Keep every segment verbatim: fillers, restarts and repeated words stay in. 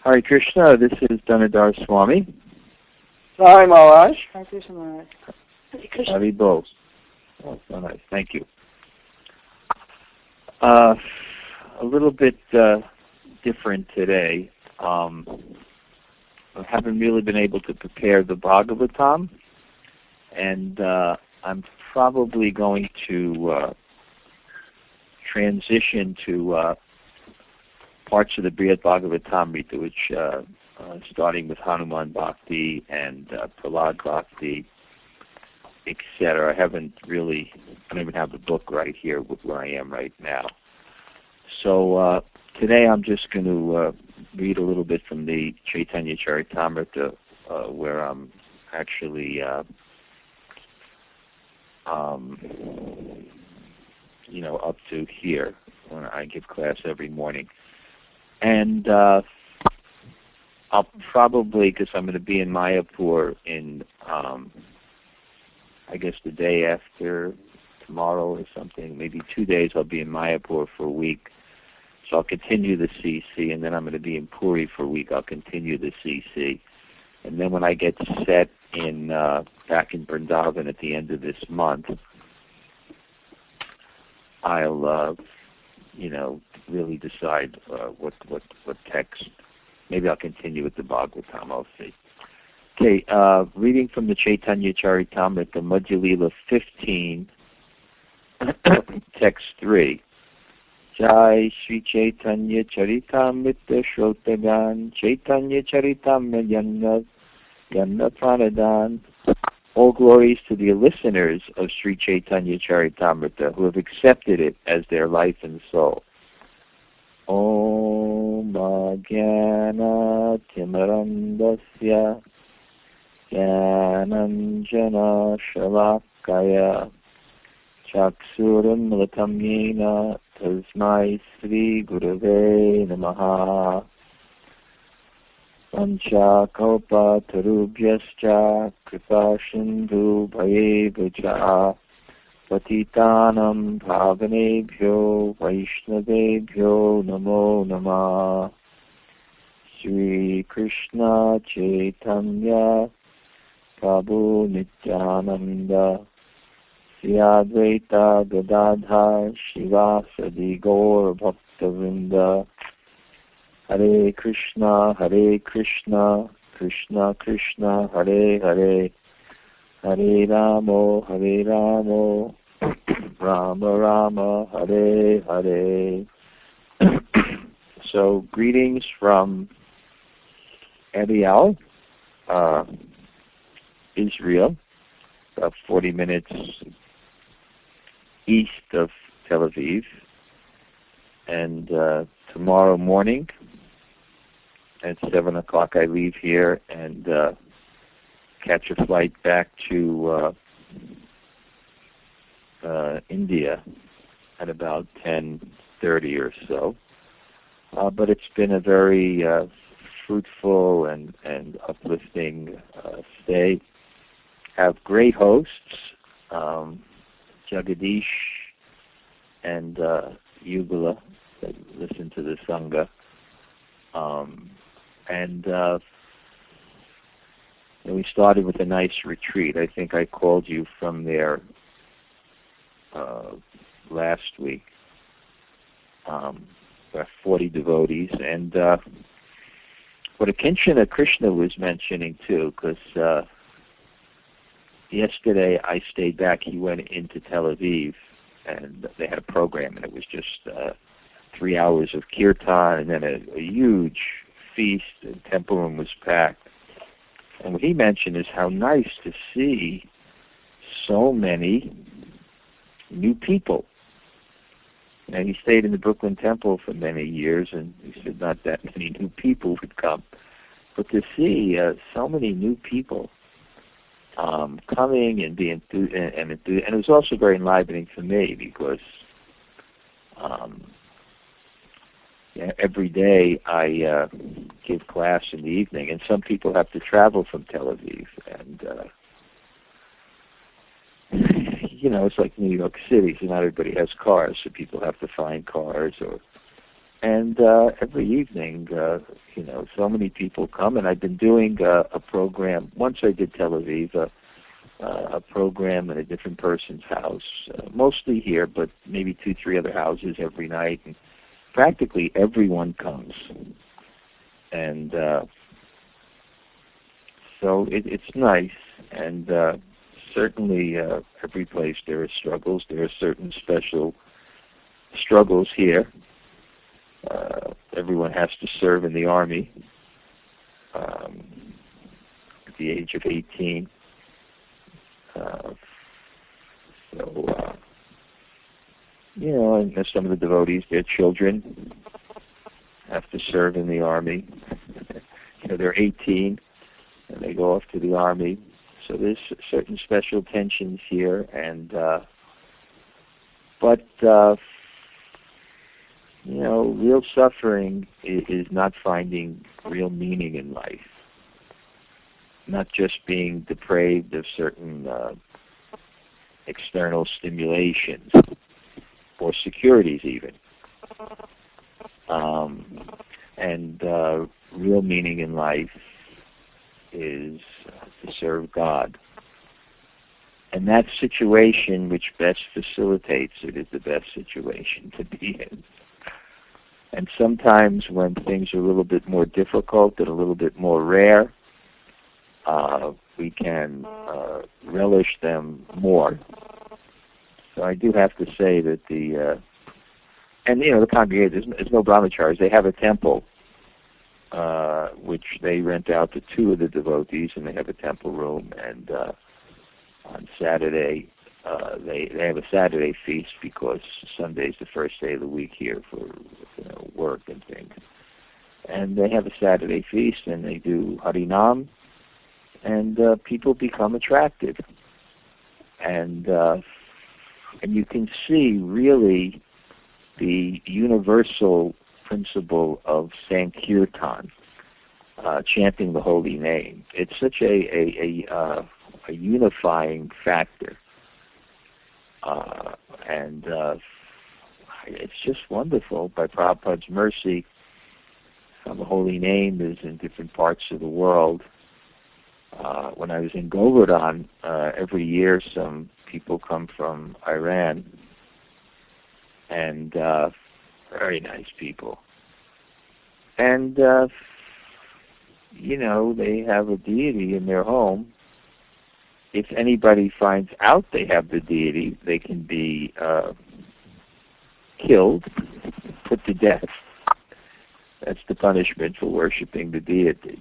Hare Krishna, this is Dhanadhar Swami. Hi, Maharaj. Hare Krishna, Maharaj. Hari Bol. Oh, so nice. Thank you. Uh, a little bit uh, different today. Um, I haven't really been able to prepare the Bhagavatam, and uh, I'm probably going to uh, transition to uh, parts of the Brihad Bhagavatamrita, which uh, uh, starting with Hanuman Bhakti and uh, Prahlad Bhakti, et cetera. I haven't really, I don't even have the book right here with where I am right now. So uh, today I'm just going to uh, read a little bit from the Chaitanya Charitamrita, uh, where I'm actually, uh, um, you know, up to here when I give class every morning. And uh, I'll probably, because I'm going to be in Mayapur in, um, I guess, the day after tomorrow or something, maybe two days I'll be in Mayapur for a week. So I'll continue the C C, and then I'm going to be in Puri for a week. I'll continue the C C. And then when I get set in uh, back in Vrindavan at the end of this month, I'll, uh, you know, really decide uh, what, what, what text. Maybe I'll continue with the Bhagavatam, I'll see. Okay, uh, reading from the Chaitanya Charitamrita, Madhya Lila fifteen, text three. Jai Sri Chaitanya Charitamrita Shrotagan Chaitanya Charitamrita Yanna Yanna Pranadan. All glories to the listeners of Sri Chaitanya Charitamrita who have accepted it as their life and soul. Om Bhagyana Timarandasya Jnananjana Shalakaya Chaksuram Militam Yena Tasmai Sri Gurave Namaha Pancha Kalpa Tarubhyascha Kripa Sindhu Bhayevacha Patitanam Bhavanebhyo Vaishnavebhyo Namo Namah. Sri Krishna Chaitanya Prabhu Nityananda Sri Advaita Gadadhar Shivasadi Gaur Bhaktavinda. Hare Krishna, Hare Krishna, Krishna Krishna, Hare Hare, Hare Ramo, Hare Ramo, Rama Rama, Hare Hare. So, greetings from Eliyahu, uh, Israel, about forty minutes east of Tel Aviv. And uh, tomorrow morning at seven o'clock I leave here and uh, catch a flight back to uh, uh, India at about ten thirty or so. Uh, but it's been a very uh, fruitful and, and uplifting uh, stay. Have great hosts, um, Jagadish and uh, Yugala, that listen to the Sangha. Um, and uh, we started with a nice retreat. I think I called you from there uh, last week. Um, about forty devotees. And uh, what Akinshana Krishna was mentioning too, because uh, yesterday I stayed back. He went into Tel Aviv, and they had a program, and it was just uh, three hours of kirtan, and then a, a huge feast, and temple room was packed. And what he mentioned is how nice to see so many new people. And he stayed in the Brooklyn Temple for many years, and he said not that many new people would come. But to see uh, so many new people um, coming and being enthused, and, and, enthused, and it was also very enlivening for me because um, yeah, every day I uh, give class in the evening, and some people have to travel from Tel Aviv, and uh, you know, it's like New York City, so not everybody has cars, so people have to find cars or And uh, every evening, uh, you know, so many people come, and I've been doing uh, a program. Once I did Tel Aviv, uh, uh, a program in a different person's house, uh, mostly here, but maybe two, three other houses every night. And practically everyone comes. And uh, so it, it's nice. And uh, certainly uh, every place there are struggles. There are certain special struggles here. Uh, everyone has to serve in the army um, at the age of eighteen. Uh, so, uh, you know, and some of the devotees, their children have to serve in the army. You know, they're eighteen and they go off to the army. So there's certain special tensions here, and uh, but. Uh, You know, real suffering is, is not finding real meaning in life, not just being depraved of certain uh, external stimulations or securities even. Um, and uh, real meaning in life is to serve God. And that situation which best facilitates it is the best situation to be in. And sometimes when things are a little bit more difficult and a little bit more rare, uh, we can uh, relish them more. So I do have to say that the, uh, and you know, the congregation, there's, there's no brahmacharis. They have a temple, uh, which they rent out to two of the devotees, and they have a temple room. And uh, on Saturday, Uh, they they have a Saturday feast because Sunday's the first day of the week here for you know, work and things. And they have a Saturday feast, and they do Harinam, and uh, people become attracted. And uh, and you can see really the universal principle of Sankirtan, uh, chanting the holy name. It's such a a a, uh, a unifying factor. Uh, and uh, it's just wonderful. By Prabhupada's mercy, uh, the holy name is in different parts of the world. Uh, when I was in Govardhan, uh, every year some people come from Iran, and uh, very nice people. And, uh, you know, they have a deity in their home. If anybody finds out they have the deity, they can be uh, killed, put to death. That's the punishment for worshiping the deity.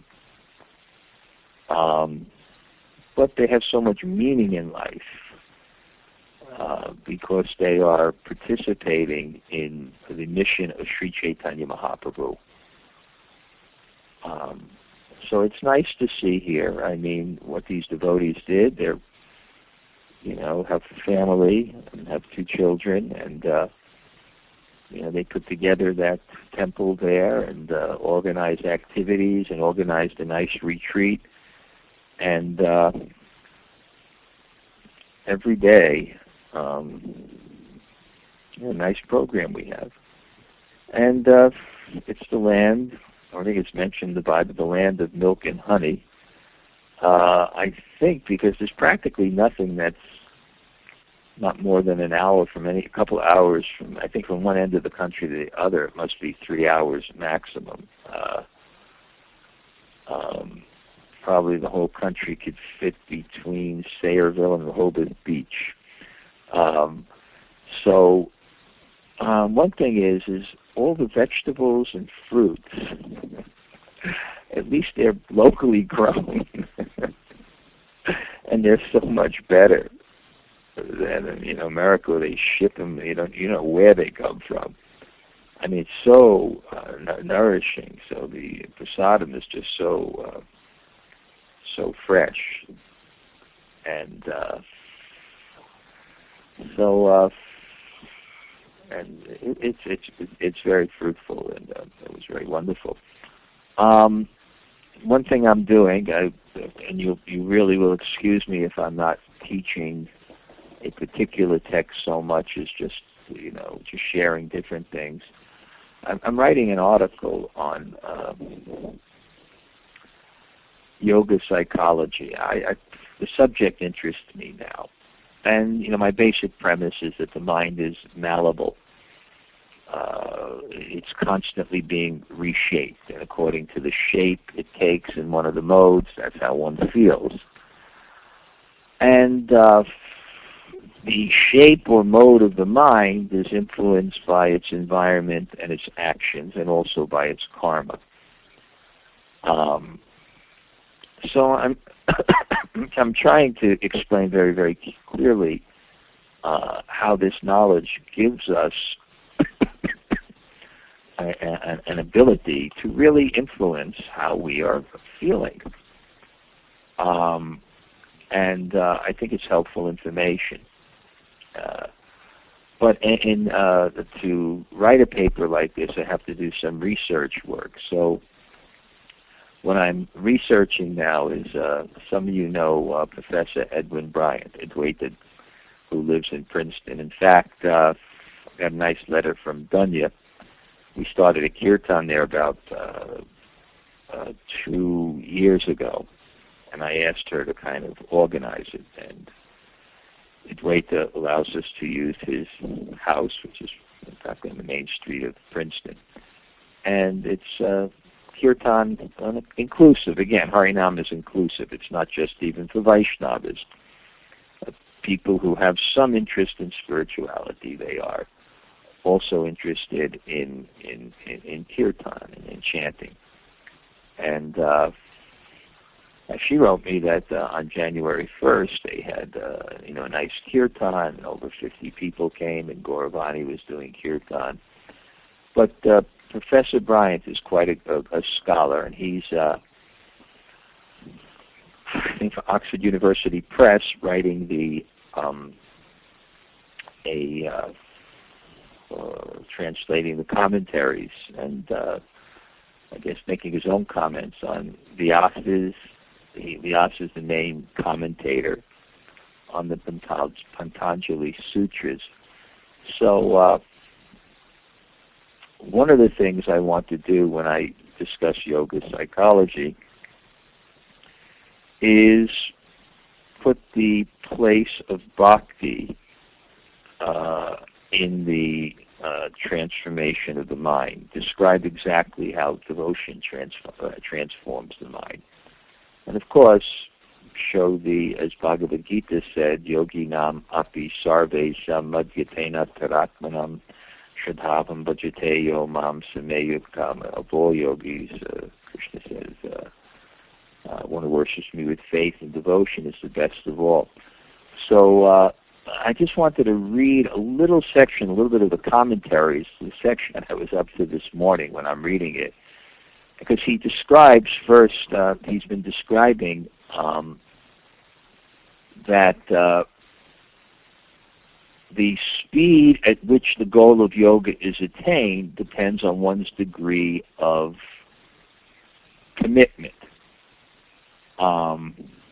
Um, but they have so much meaning in life uh, because they are participating in the mission of Sri Chaitanya Mahaprabhu. Um, So it's nice to see here. I mean, what these devotees did. They're, you know, have a family and have two children, and uh, you know, they put together that temple there and uh, organized activities and organized a nice retreat. And uh, every day, um, you know, a nice program we have. And uh, it's the land. I think it's mentioned in the Bible, the land of milk and honey. Uh, I think because there's practically nothing that's not more than an hour from any, a couple hours from, I think from one end of the country to the other, it must be three hours maximum. Uh, um, probably the whole country could fit between Sayreville and Rehoboth Beach. Um, so um, one thing is, is all the vegetables and fruits, at least they're locally grown, and they're so much better than in America. They ship them, you don't, you know where they come from. I mean, it's so uh, n- nourishing. So the prasadam is just so uh, so fresh, and uh, so. Uh, And it, it's it's it's very fruitful, and uh, it was very wonderful. Um, one thing I'm doing, I, and you you really will excuse me if I'm not teaching a particular text so much as just you know just sharing different things. I'm, I'm writing an article on um, yoga psychology. I, I, the subject interests me now. And, you know, my basic premise is that the mind is malleable. Uh, it's constantly being reshaped, and according to the shape it takes in one of the modes, that's how one feels. And uh, the shape or mode of the mind is influenced by its environment and its actions, and also by its karma. Um, so I'm I'm trying to explain very, very clearly uh, how this knowledge gives us an, an ability to really influence how we are feeling. Um, and uh, I think it's helpful information. Uh, but in, in uh, to write a paper like this, I have to do some research work. So what I'm researching now is, uh, some of you know uh, Professor Edwin Bryant, Advaita, who lives in Princeton. In fact, uh, I got a nice letter from Dunya. We started a kirtan there about uh, uh, two years ago, and I asked her to kind of organize it. And Advaita allows us to use his house, which is in fact on the main street of Princeton. And it's uh, kirtan inclusive. Again, Harinam is inclusive. It's not just even for Vaishnavas. Uh, people who have some interest in spirituality, they are also interested in in, in, in kirtan and in chanting. And uh, she wrote me that uh, on January first they had uh, you know a nice kirtan, and over fifty people came, and Gauravani was doing kirtan. But uh, Professor Bryant is quite a, a, a scholar, and he's uh, I think for Oxford University Press writing the um, a uh, Uh, translating the commentaries, and uh, I guess making his own comments on Vyasa's. He, Vyasa is the main commentator on the Patanjali Sutras. So uh, one of the things I want to do when I discuss yoga psychology is put the place of bhakti uh, in the uh, transformation of the mind, describe exactly how devotion transf- uh, transforms the mind. And of course, show the, as Bhagavad Gita said, yogi nam api sarve samadhyatena taratmanam shradhavam bhajate yo mam sameyuktam. Of all yogis, uh, Krishna says, uh, uh, one who worships me with faith and devotion is the best of all. So, uh, I just wanted to read a little section, a little bit of the commentaries, the section I was up to this morning when I'm reading it, because he describes first, uh, he's been describing um, that uh, the speed at which the goal of yoga is attained depends on one's degree of commitment. Um,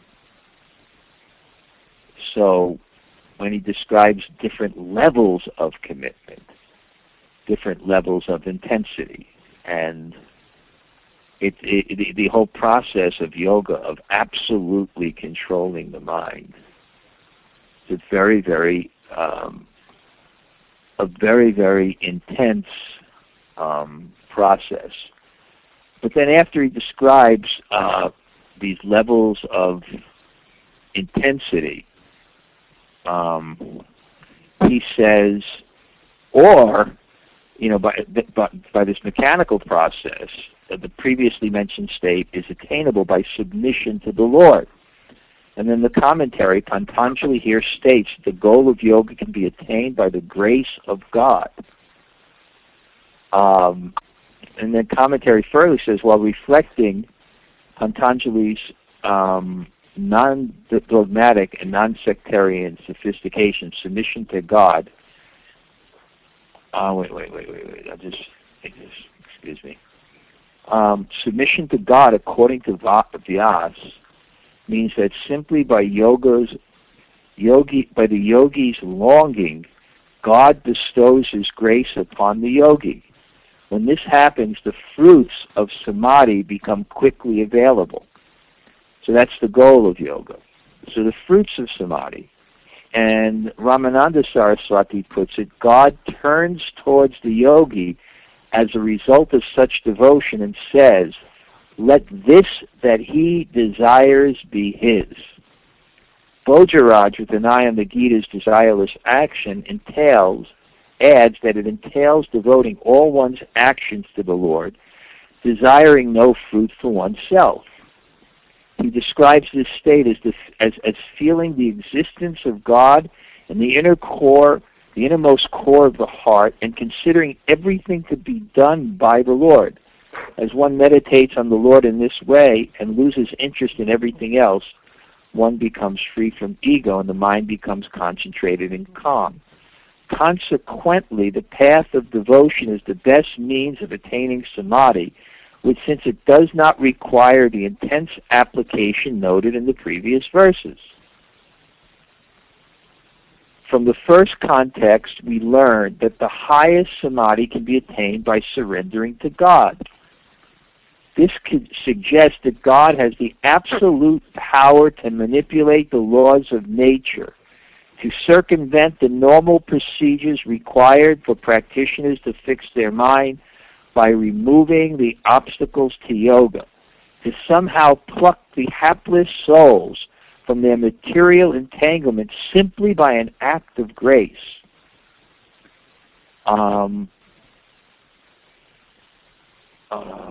so, when he describes different levels of commitment, different levels of intensity, and it, it, the, the whole process of yoga, of absolutely controlling the mind, is a very, very, um, a very, very intense um, process. But then after he describes uh, these levels of intensity, Um, he says, or, you know, by, by, by this mechanical process, uh, the previously mentioned state is attainable by submission to the Lord. And then the commentary, Patanjali here states, the goal of yoga can be attained by the grace of God. Um, and then commentary further says, while reflecting Patanjali's um, non-dogmatic and non-sectarian sophistication, submission to God. Oh, wait, wait, wait, wait, wait. I'll just, just excuse me. Um, submission to God, according to Vyas, means that simply by yoga's yogi, by the yogi's longing, God bestows His grace upon the yogi. When this happens, the fruits of samadhi become quickly available. So that's the goal of yoga. So the fruits of samadhi. And Ramananda Saraswati puts it, God turns towards the yogi as a result of such devotion and says, let this that he desires be his. Bhojaraj, with an eye on the Gita's desireless action, entails, adds that it entails devoting all one's actions to the Lord, desiring no fruit for oneself. He describes this state as, the, as, as feeling the existence of God in the inner core, the innermost core of the heart, and considering everything to be done by the Lord. As one meditates on the Lord in this way and loses interest in everything else, one becomes free from ego and the mind becomes concentrated and calm. Consequently, the path of devotion is the best means of attaining samadhi, which, since it does not require the intense application noted in the previous verses. From the first context, we learn that the highest samadhi can be attained by surrendering to God. This could suggest that God has the absolute power to manipulate the laws of nature, to circumvent the normal procedures required for practitioners to fix their mind by removing the obstacles to yoga, to somehow pluck the hapless souls from their material entanglement simply by an act of grace. Um, uh,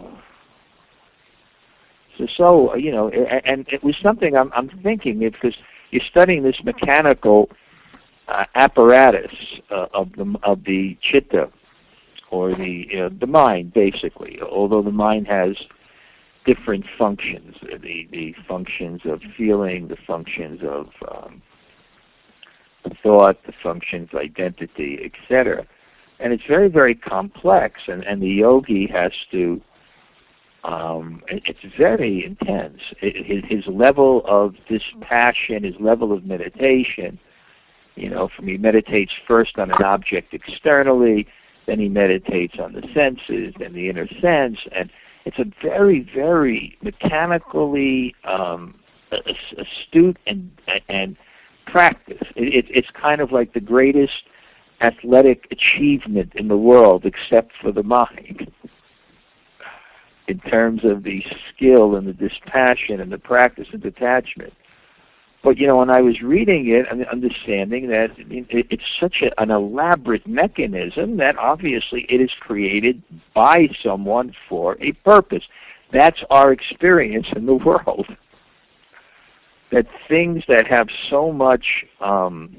so, so, you know, and it was something I'm, I'm thinking, because you're studying this mechanical uh, apparatus uh, of the of the chitta, or the uh, the mind, basically. Although the mind has different functions, the the functions of feeling, the functions of um, thought, the functions of identity, et cetera. And it's very, very complex, and, and the yogi has to, um, it's very intense. It, his, his level of dispassion, his level of meditation, you know, from he meditates first on an object externally, then he meditates on the senses, then the inner sense, and it's a very, very mechanically um, astute and and practice. It, it, it's kind of like the greatest athletic achievement in the world, except for the mind, in terms of the skill and the dispassion and the practice and detachment. But, you know, when I was reading it and understanding that it's such a, an elaborate mechanism that obviously it is created by someone for a purpose. That's our experience in the world. That things that have so much um,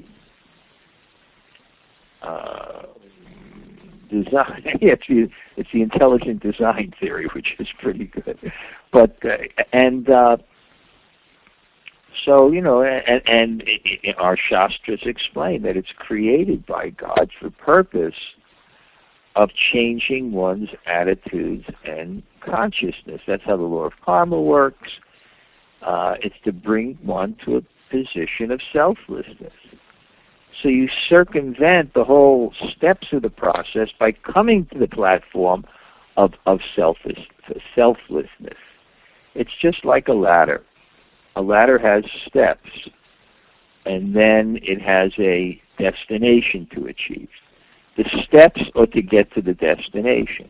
uh, design, it's the, it's the intelligent design theory, which is pretty good. But, uh, and... Uh, So, you know, and, and our Shastras explain that it's created by God for purpose of changing one's attitudes and consciousness. That's how the law of karma works. Uh, it's to bring one to a position of selflessness. So you circumvent the whole steps of the process by coming to the platform of, of selfish, selflessness. It's just like a ladder. A ladder has steps, and then it has a destination to achieve. The steps are to get to the destination.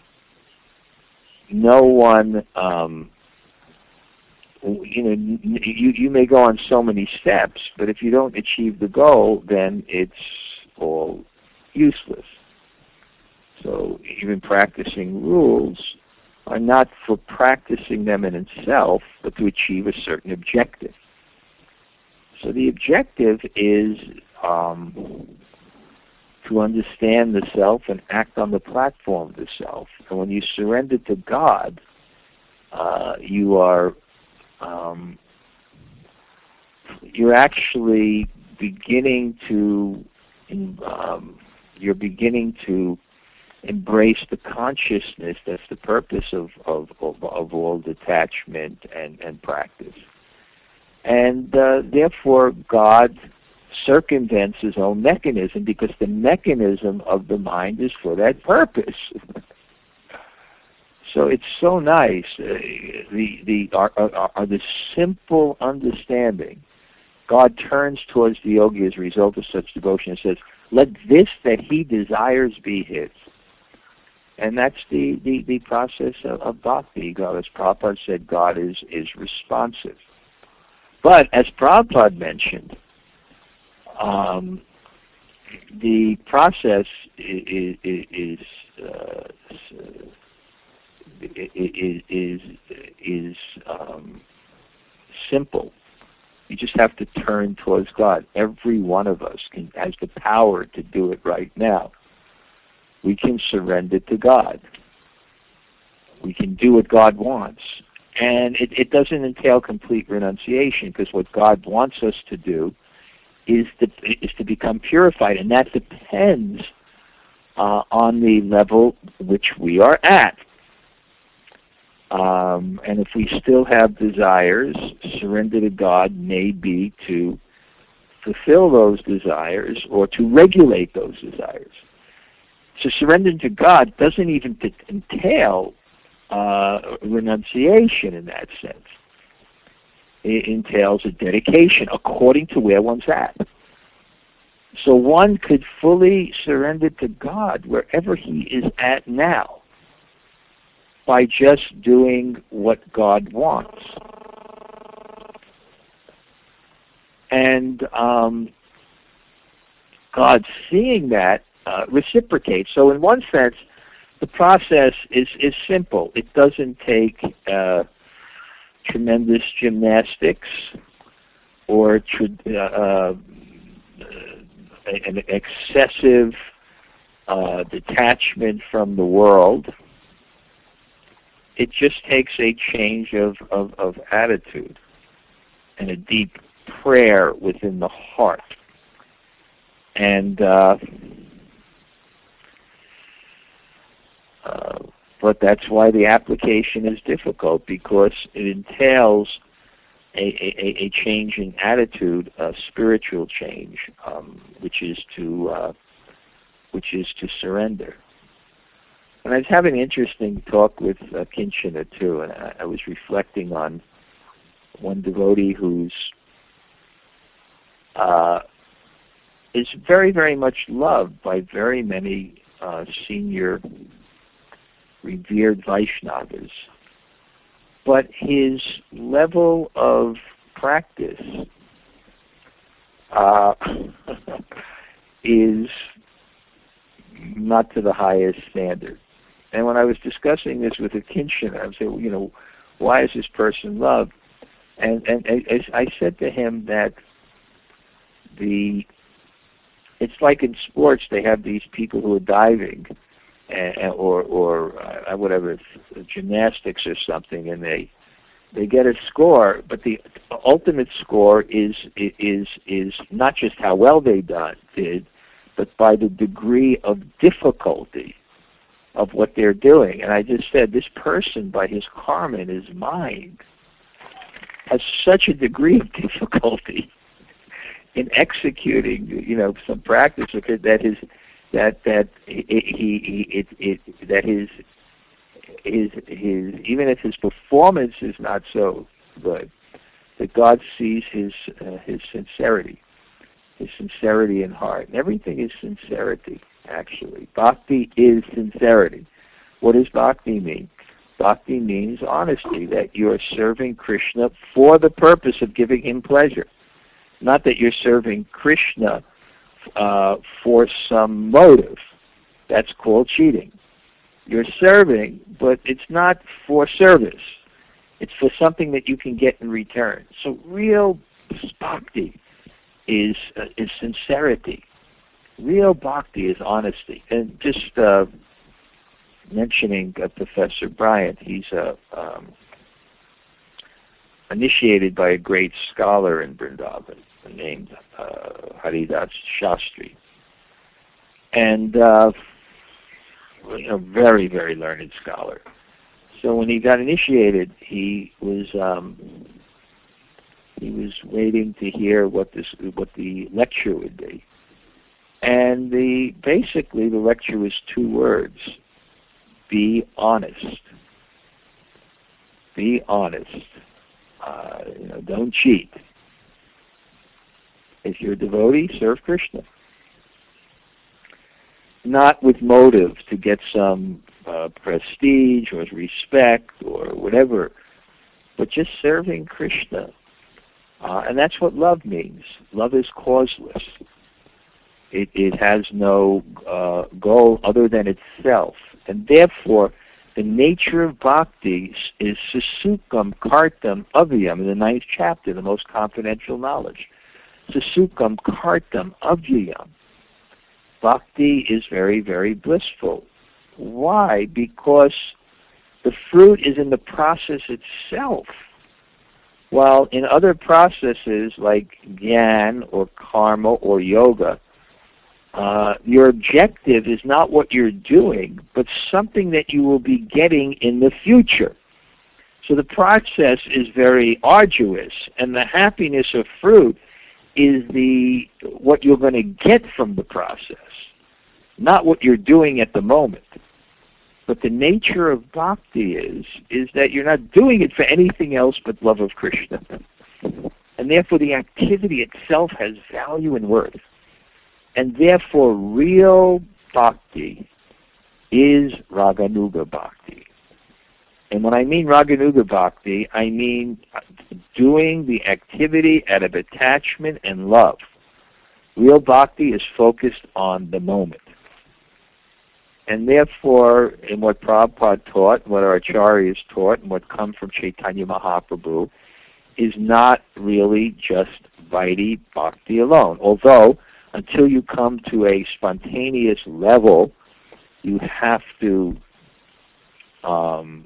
No one, um, you know, you, you may go on so many steps, but if you don't achieve the goal, then it's all useless. So even practicing rules are not for practicing them in itself, but to achieve a certain objective. So the objective is um, to understand the self and act on the platform of the self. And when you surrender to God, uh, you are um, you're actually beginning to um, you're beginning to embrace the consciousness that's the purpose of, of, of, of all detachment and, and practice. And uh, therefore, God circumvents his own mechanism, because the mechanism of the mind is for that purpose. So it's so nice. Uh, the the are, are, are the simple understanding. God turns towards the yogi as a result of such devotion and says, "Let this that he desires be his." And that's the, the, the process of, of bhakti. God, as Prabhupada said, God is, is responsive. But as Prabhupada mentioned, um, the process is is uh, is is, is um, simple. You just have to turn towards God. Every one of us can, has the power to do it right now. We can surrender to God. We can do what God wants. And it, it doesn't entail complete renunciation, because what God wants us to do is to, is to become purified, and that depends uh, on the level which we are at. Um, and if we still have desires, surrender to God may be to fulfill those desires or to regulate those desires. So surrendering to God doesn't even t- entail uh, renunciation in that sense. It entails a dedication according to where one's at. So one could fully surrender to God wherever he is at now by just doing what God wants. And um, God, seeing that, uh, reciprocates. So in one sense, the process is, is simple. It doesn't take uh, tremendous gymnastics or uh, uh, an excessive uh, detachment from the world. It just takes a change of, of, of attitude and a deep prayer within the heart. And uh, uh, but that's why the application is difficult, because it entails a, a, a change in attitude, a spiritual change, um, which is to uh, which is to surrender. And I was having an interesting talk with uh, Kinshana too, and I, I was reflecting on one devotee who's uh, is very, very much loved by very many uh, senior revered Vaishnavas, but his level of practice uh, is not to the highest standard. And when I was discussing this with a Kinshana, I was saying, well, you know, why is this person loved? And, and, and I said to him that the it's like in sports, they have these people who are diving, and, or or uh, whatever, it's gymnastics or something, and they they get a score, but the ultimate score is is is not just how well they done, did, but by the degree of difficulty of what they're doing. And I just said, this person, by his karma and his mind, has such a degree of difficulty in executing, you know, some practice that his that that he, he it, it that his his his even if his performance is not so good, that God sees his uh, his sincerity, his sincerity in heart. And everything is sincerity, actually. Bhakti is sincerity. What does bhakti mean? Bhakti means honesty, that you are serving Krishna for the purpose of giving him pleasure. Not that you're serving Krishna uh, for some motive. That's called cheating. You're serving, but it's not for service. It's for something that you can get in return. So real bhakti is uh, is sincerity. Real bhakti is honesty. And just uh, mentioning uh, Professor Bryant, he's a um, initiated by a great scholar in Vrindavan named uh, Haridas Shastri. And uh, a very, very learned scholar. So when he got initiated, he was um, he was waiting to hear what this what the lecture would be. And the basically the lecture was two words: be honest. Be honest. Uh, you know, don't cheat. If you're a devotee, serve Krishna. Not with motive to get some uh, prestige or respect or whatever, but just serving Krishna. Uh, and that's what love means. Love is causeless. It, it has no uh, goal other than itself. And therefore, the nature of bhakti is susukam kartam avyam in the ninth chapter, the most confidential knowledge. Susukam kartam avyam. Bhakti is very, very blissful. Why? Because the fruit is in the process itself. While in other processes like Gyan or Karma or Yoga, uh, your objective is not what you're doing, but something that you will be getting in the future. So the process is very arduous, and the happiness of fruit is the what you're going to get from the process, not what you're doing at the moment. But the nature of bhakti is is that you're not doing it for anything else but love of Krishna. And therefore the activity itself has value and worth. And therefore real bhakti is Raganuga bhakti. And when I mean Raganuga bhakti, I mean doing the activity out of attachment and love. Real bhakti is focused on the moment. And therefore, in what Prabhupada taught, what our acharyas taught, and what come from Chaitanya Mahaprabhu, is not really just Vaidhi bhakti alone. Although, until you come to a spontaneous level, you have to um,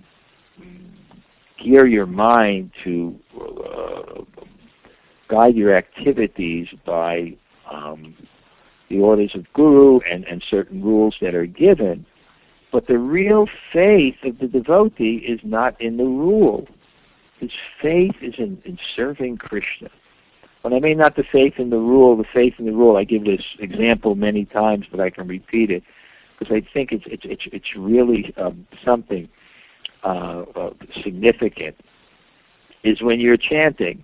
gear your mind to uh, guide your activities by um, the orders of Guru and, and certain rules that are given. But the real faith of the devotee is not in the rule. His faith is in, in serving Krishna. When I mean not the faith in the rule, the faith in the rule, I give this example many times, but I can repeat it, because I think it's it's it's, it's really um, something uh, uh, significant, is when you're chanting,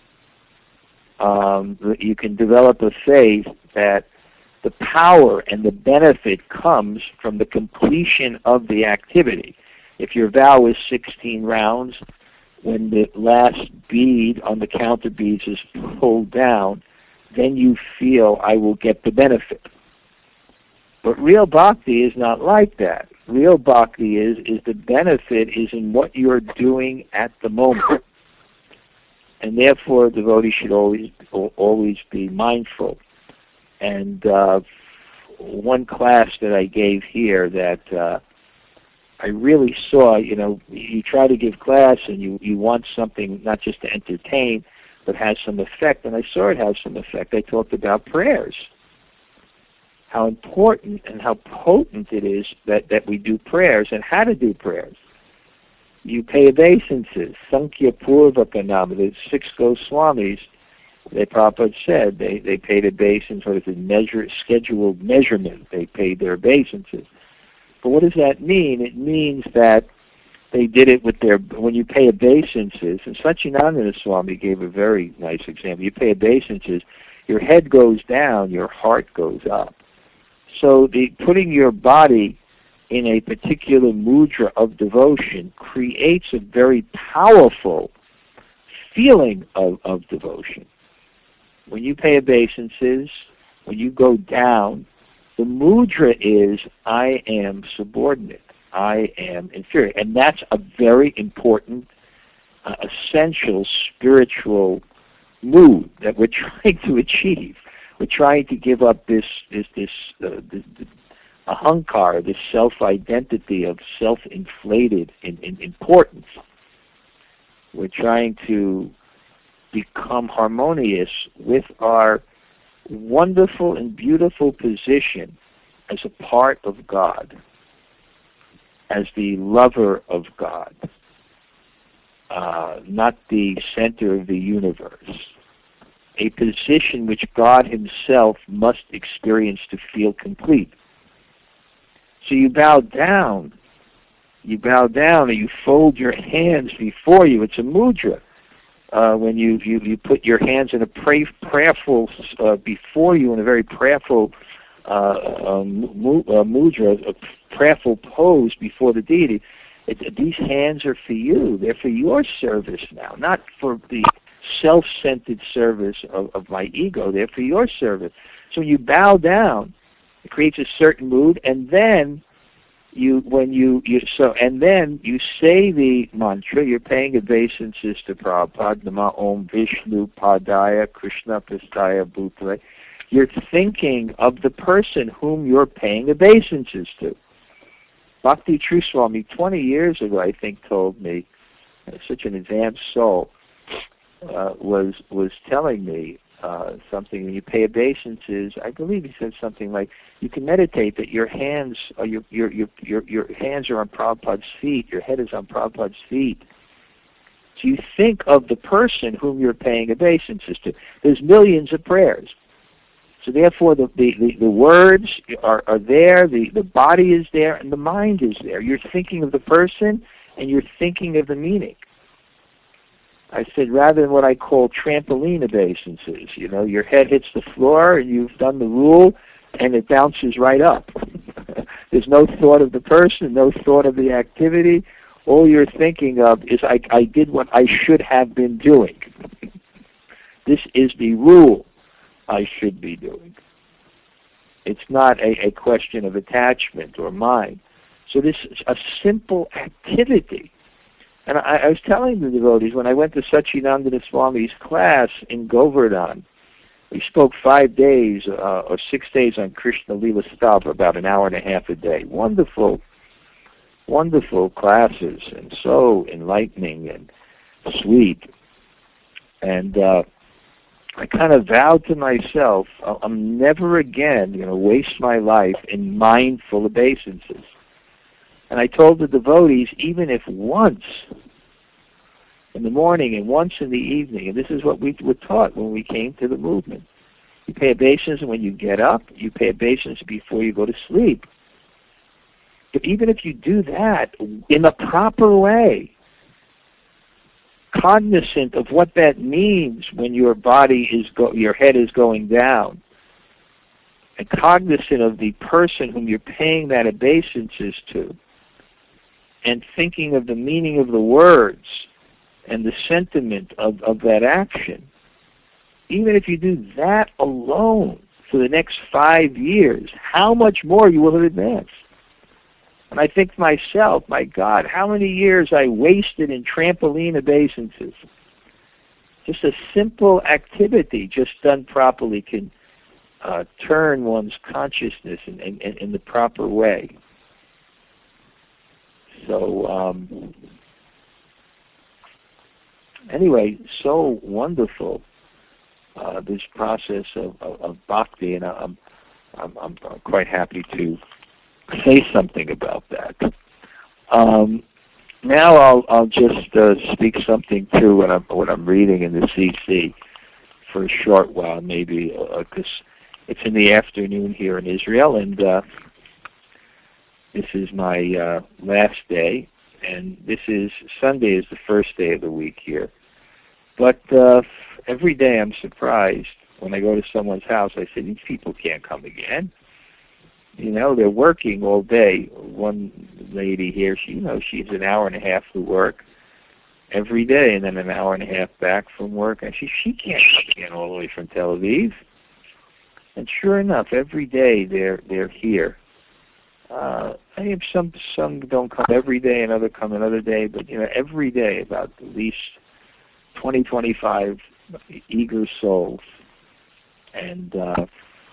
um, you can develop a faith that the power and the benefit comes from the completion of the activity. If your vow is sixteen rounds, when the last bead on the counter beads is pulled down, then you feel, I will get the benefit. But real bhakti is not like that. Real bhakti is, is the benefit is in what you're doing at the moment. And therefore, devotees should always always be mindful. And uh, one class that I gave here that uh, I really saw, you know, you try to give class and you, you want something not just to entertain, but has some effect. And I saw it have some effect. I talked about prayers, how important and how potent it is that, that we do prayers and how to do prayers. You pay obeisances, Sankhya Purvakanama, the six Goswamis, they Prabhupada said they, they paid obeisance, what is it, measure, scheduled measurement. They paid their obeisances. But what does that mean? It means that they did it with their, when you pay obeisances, and Satchidananda Swami gave a very nice example. You pay obeisances, your head goes down, your heart goes up. So the putting your body in a particular mudra of devotion creates a very powerful feeling of, of devotion. When you pay obeisances, when you go down, the mudra is, I am subordinate, I am inferior. And that's a very important, uh, essential spiritual mood that we're trying to achieve. We're trying to give up this, this, this, uh, this, this ahankara, this self-identity of self-inflated in, in importance. We're trying to become harmonious with our wonderful and beautiful position as a part of God, as the lover of God, uh, not the center of the universe, a position which God himself must experience to feel complete. So you bow down you bow down or you fold your hands before you. It's a mudra. Uh, when you, you, you put your hands in a pray, prayerful, uh, before you in a very prayerful uh, um, uh, mudra, a prayerful pose before the deity. It, these hands are for you. They're for your service now, not for the self-centered service of, of my ego. They're for your service. So when you bow down, it creates a certain mood, and then you, when you, you so, and then you say the mantra. You're paying obeisances to Prabhupada. Nama Om Vishnu Padaya Krishna Pastaya Bhutale. You're thinking of the person whom you're paying obeisances to. Bhakti True Swami, twenty years ago, I think, told me, uh, such an advanced soul, uh, was was telling me uh, something. When you pay obeisances, I believe he said something like, you can meditate that your hands are your your your your, your hands are on Prabhupada's feet, your head is on Prabhupada's feet. So you think of the person whom you're paying obeisances to. There's millions of prayers. So therefore, the, the, the, the words are, are there, the, the body is there, and the mind is there. You're thinking of the person, and you're thinking of the meaning. I said, rather than what I call trampoline obeisances, you know, your head hits the floor, and you've done the rule, and it bounces right up. There's no thought of the person, no thought of the activity. All you're thinking of is, I, I did what I should have been doing. This is the rule I should be doing. It's not a, a question of attachment or mind. So this is a simple activity. And I, I was telling the devotees, when I went to Satchidananda Swami's class in Govardhan, we spoke five days uh, or six days on Krishna Lila Stavra, about an hour and a half a day. Wonderful, wonderful classes, and so enlightening and sweet. And uh, I kind of vowed to myself, I'm never again going to waste my life in mindful obeisances. And I told the devotees, even if once in the morning and once in the evening, and this is what we were taught when we came to the movement, you pay obeisance when you get up, you pay obeisance before you go to sleep. But even if you do that in the proper way, cognizant of what that means when your body is go- your head is going down, and cognizant of the person whom you're paying that obeisances to, and thinking of the meaning of the words and the sentiment of, of that action, even if you do that alone for the next five years, how much more you will have advanced. And I think to myself, my God, how many years I wasted in trampoline obeisances. Just a simple activity, just done properly, can uh, turn one's consciousness in, in, in the proper way. So, um, anyway, so wonderful, uh, this process of, of, of bhakti, and I'm, I'm, I'm quite happy to say something about that. Um, now I'll I'll just uh, speak something to what I'm what I'm reading in the C C for a short while, maybe, because uh, it's in the afternoon here in Israel, and uh, this is my uh, last day, and this is Sunday is the first day of the week here. But uh, every day I'm surprised when I go to someone's house. I say, these people can't come again. You know, they're working all day. One lady here, she, you know, she's an hour and a half to work every day, and then an hour and a half back from work. And she she can't come again all the way from Tel Aviv. And sure enough, every day they're they're here. Uh, I have some some don't come every day, and other come another day. But you know, every day about at least twenty, twenty-five eager souls, and. Uh,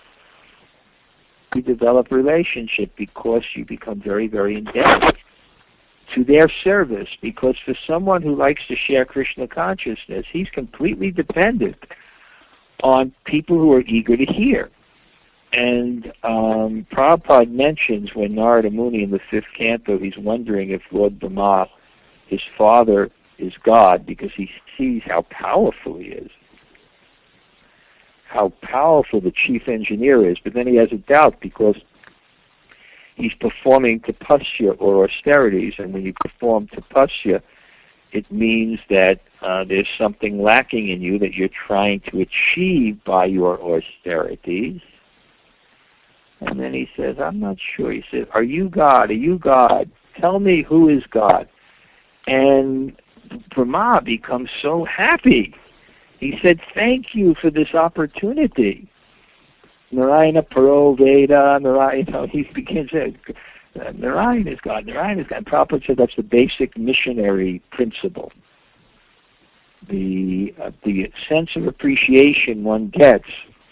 You develop a relationship because you become very, very indebted to their service. Because for someone who likes to share Krishna consciousness, he's completely dependent on people who are eager to hear. And um, Prabhupada mentions when Narada Muni in the fifth canto, he's wondering if Lord Brahma, his father, is God, because he sees how powerful he is, how powerful the chief engineer is, but then he has a doubt because he's performing tapasya or austerities, and when you perform tapasya, it means that uh, there's something lacking in you that you're trying to achieve by your austerities. And then he says, I'm not sure. He says, are you God? Are you God? Tell me who is God. And Brahma becomes so happy. He said, thank you for this opportunity. Narayana Paro Veda, Narayana, he begins to uh, Narayana is God, Narayana is God. And Prabhupada said that's the basic missionary principle. The uh, the sense of appreciation one gets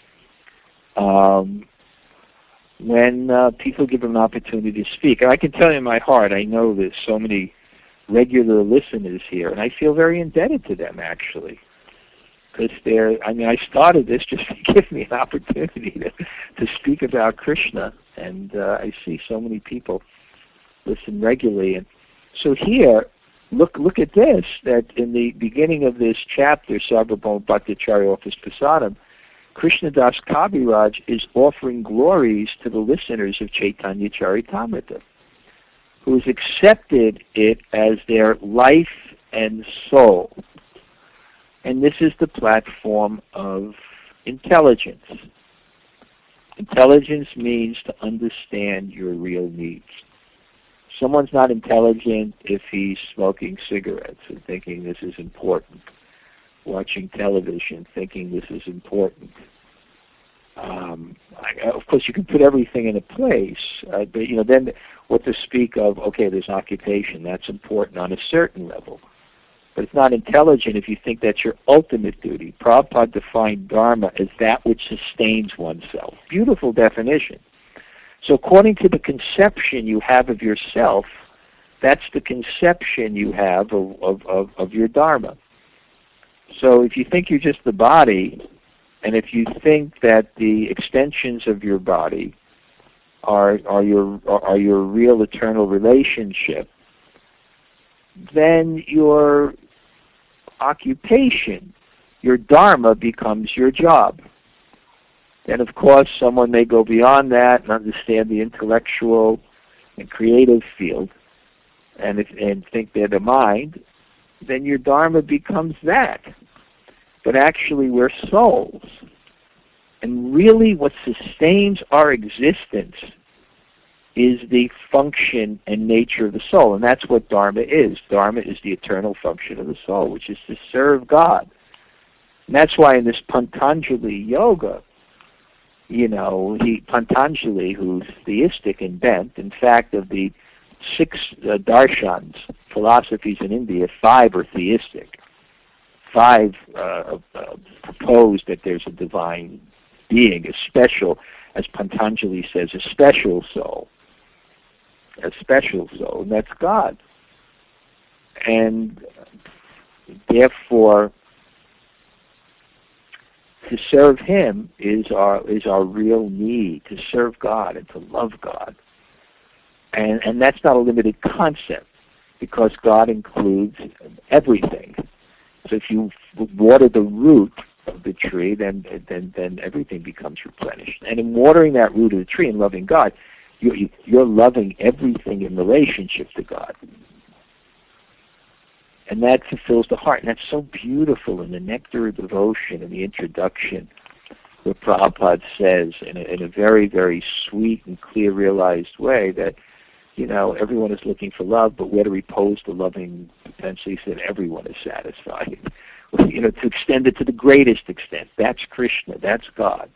um, when uh, people give him an opportunity to speak. And I can tell you in my heart, I know there's so many regular listeners here, and I feel very indebted to them, actually. Because they're, I mean, I started this just to give me an opportunity to, to speak about Krishna, and uh, I see so many people listen regularly. And so here, look look at this, that in the beginning of this chapter, Sarvabhauma Bhattacharya offers prasadam, Krishnadas Kaviraj is offering glories to the listeners of Chaitanya Charitamrita, who has accepted it as their life and soul. And this is the platform of intelligence. Intelligence means to understand your real needs. Someone's not intelligent if he's smoking cigarettes and thinking this is important, watching television thinking this is important. Um, I, of course, you can put everything in a place, uh, but you know, then what to speak of? Okay, there's occupation. That's important on a certain level. But it's not intelligent if you think that's your ultimate duty. Prabhupada defined dharma as that which sustains oneself. Beautiful definition. So according to the conception you have of yourself, that's the conception you have of, of, of, of your dharma. So if you think you're just the body, and if you think that the extensions of your body are, are, your, are your real eternal relationship, then your occupation, your dharma, becomes your job. Then, of course, someone may go beyond that and understand the intellectual and creative field and, if, and think they're the mind. Then your dharma becomes that. But actually, we're souls. And really what sustains our existence is the function and nature of the soul. And that's what dharma is. Dharma is the eternal function of the soul, which is to serve God. And that's why in this Patanjali yoga, you know, he, Patanjali, who's theistic and bent, in fact, of the six uh, darshans, philosophies in India, five are theistic. Five uh, uh, propose that there's a divine being, a special, as Patanjali says, a special soul. A special soul, and that's God. And therefore, to serve Him is our is our real need, to serve God and to love God. And and that's not a limited concept, because God includes everything. So if you water the root of the tree, then then then everything becomes replenished. And in watering that root of the tree and loving God, You're, you're loving everything in relationship to God. And that fulfills the heart. And that's so beautiful in the Nectar of Devotion, in the introduction, where Prabhupada says in a, in a very, very sweet and clear, realized way that, you know, everyone is looking for love, but where to repose the loving potential? He said everyone is satisfied. You know, to extend it to the greatest extent. That's Krishna. That's God.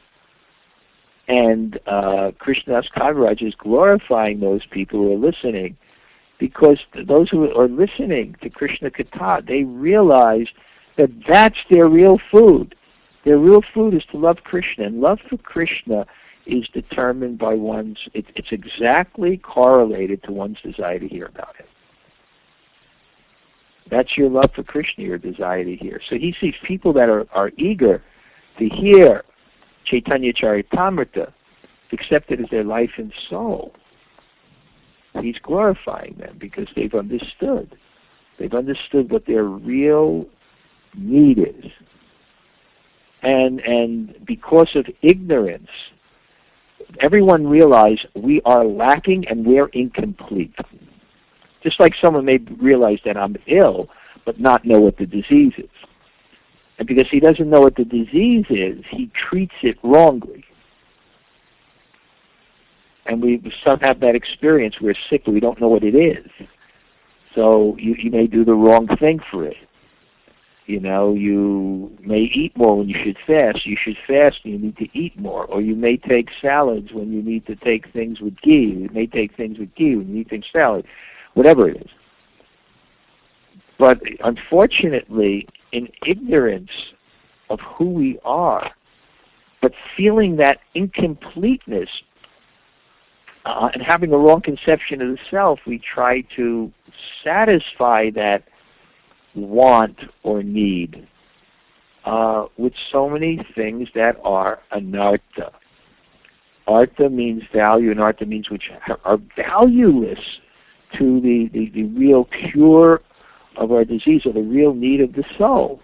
And uh, Krishnadas Kaviraj is glorifying those people who are listening, because those who are listening to Krishna Katha, they realize that that's their real food. Their real food is to love Krishna, and love for Krishna is determined by one's, it, it's exactly correlated to one's desire to hear about it. That's your love for Krishna, your desire to hear. So he sees people that are, are eager to hear Chaitanya Charitamrita, accepted as their life and soul. He's glorifying them because they've understood. They've understood what their real need is. And and because of ignorance, everyone realize we are lacking and we're incomplete. Just like someone may realize that I'm ill, but not know what the disease is. And because he doesn't know what the disease is, he treats it wrongly. And we some have that experience. We're sick, but we don't know what it is. So you, you may do the wrong thing for it. You know, you may eat more when you should fast. You should fast and you need to eat more. Or you may take salads when you need to take things with ghee. You may take things with ghee when you need things salad. Whatever it is. But unfortunately, in ignorance of who we are, but feeling that incompleteness uh, and having a wrong conception of the self, we try to satisfy that want or need uh, with so many things that are anartha. Artha means value, and artha means which are valueless to the, the, the real cure of our disease or the real need of the soul.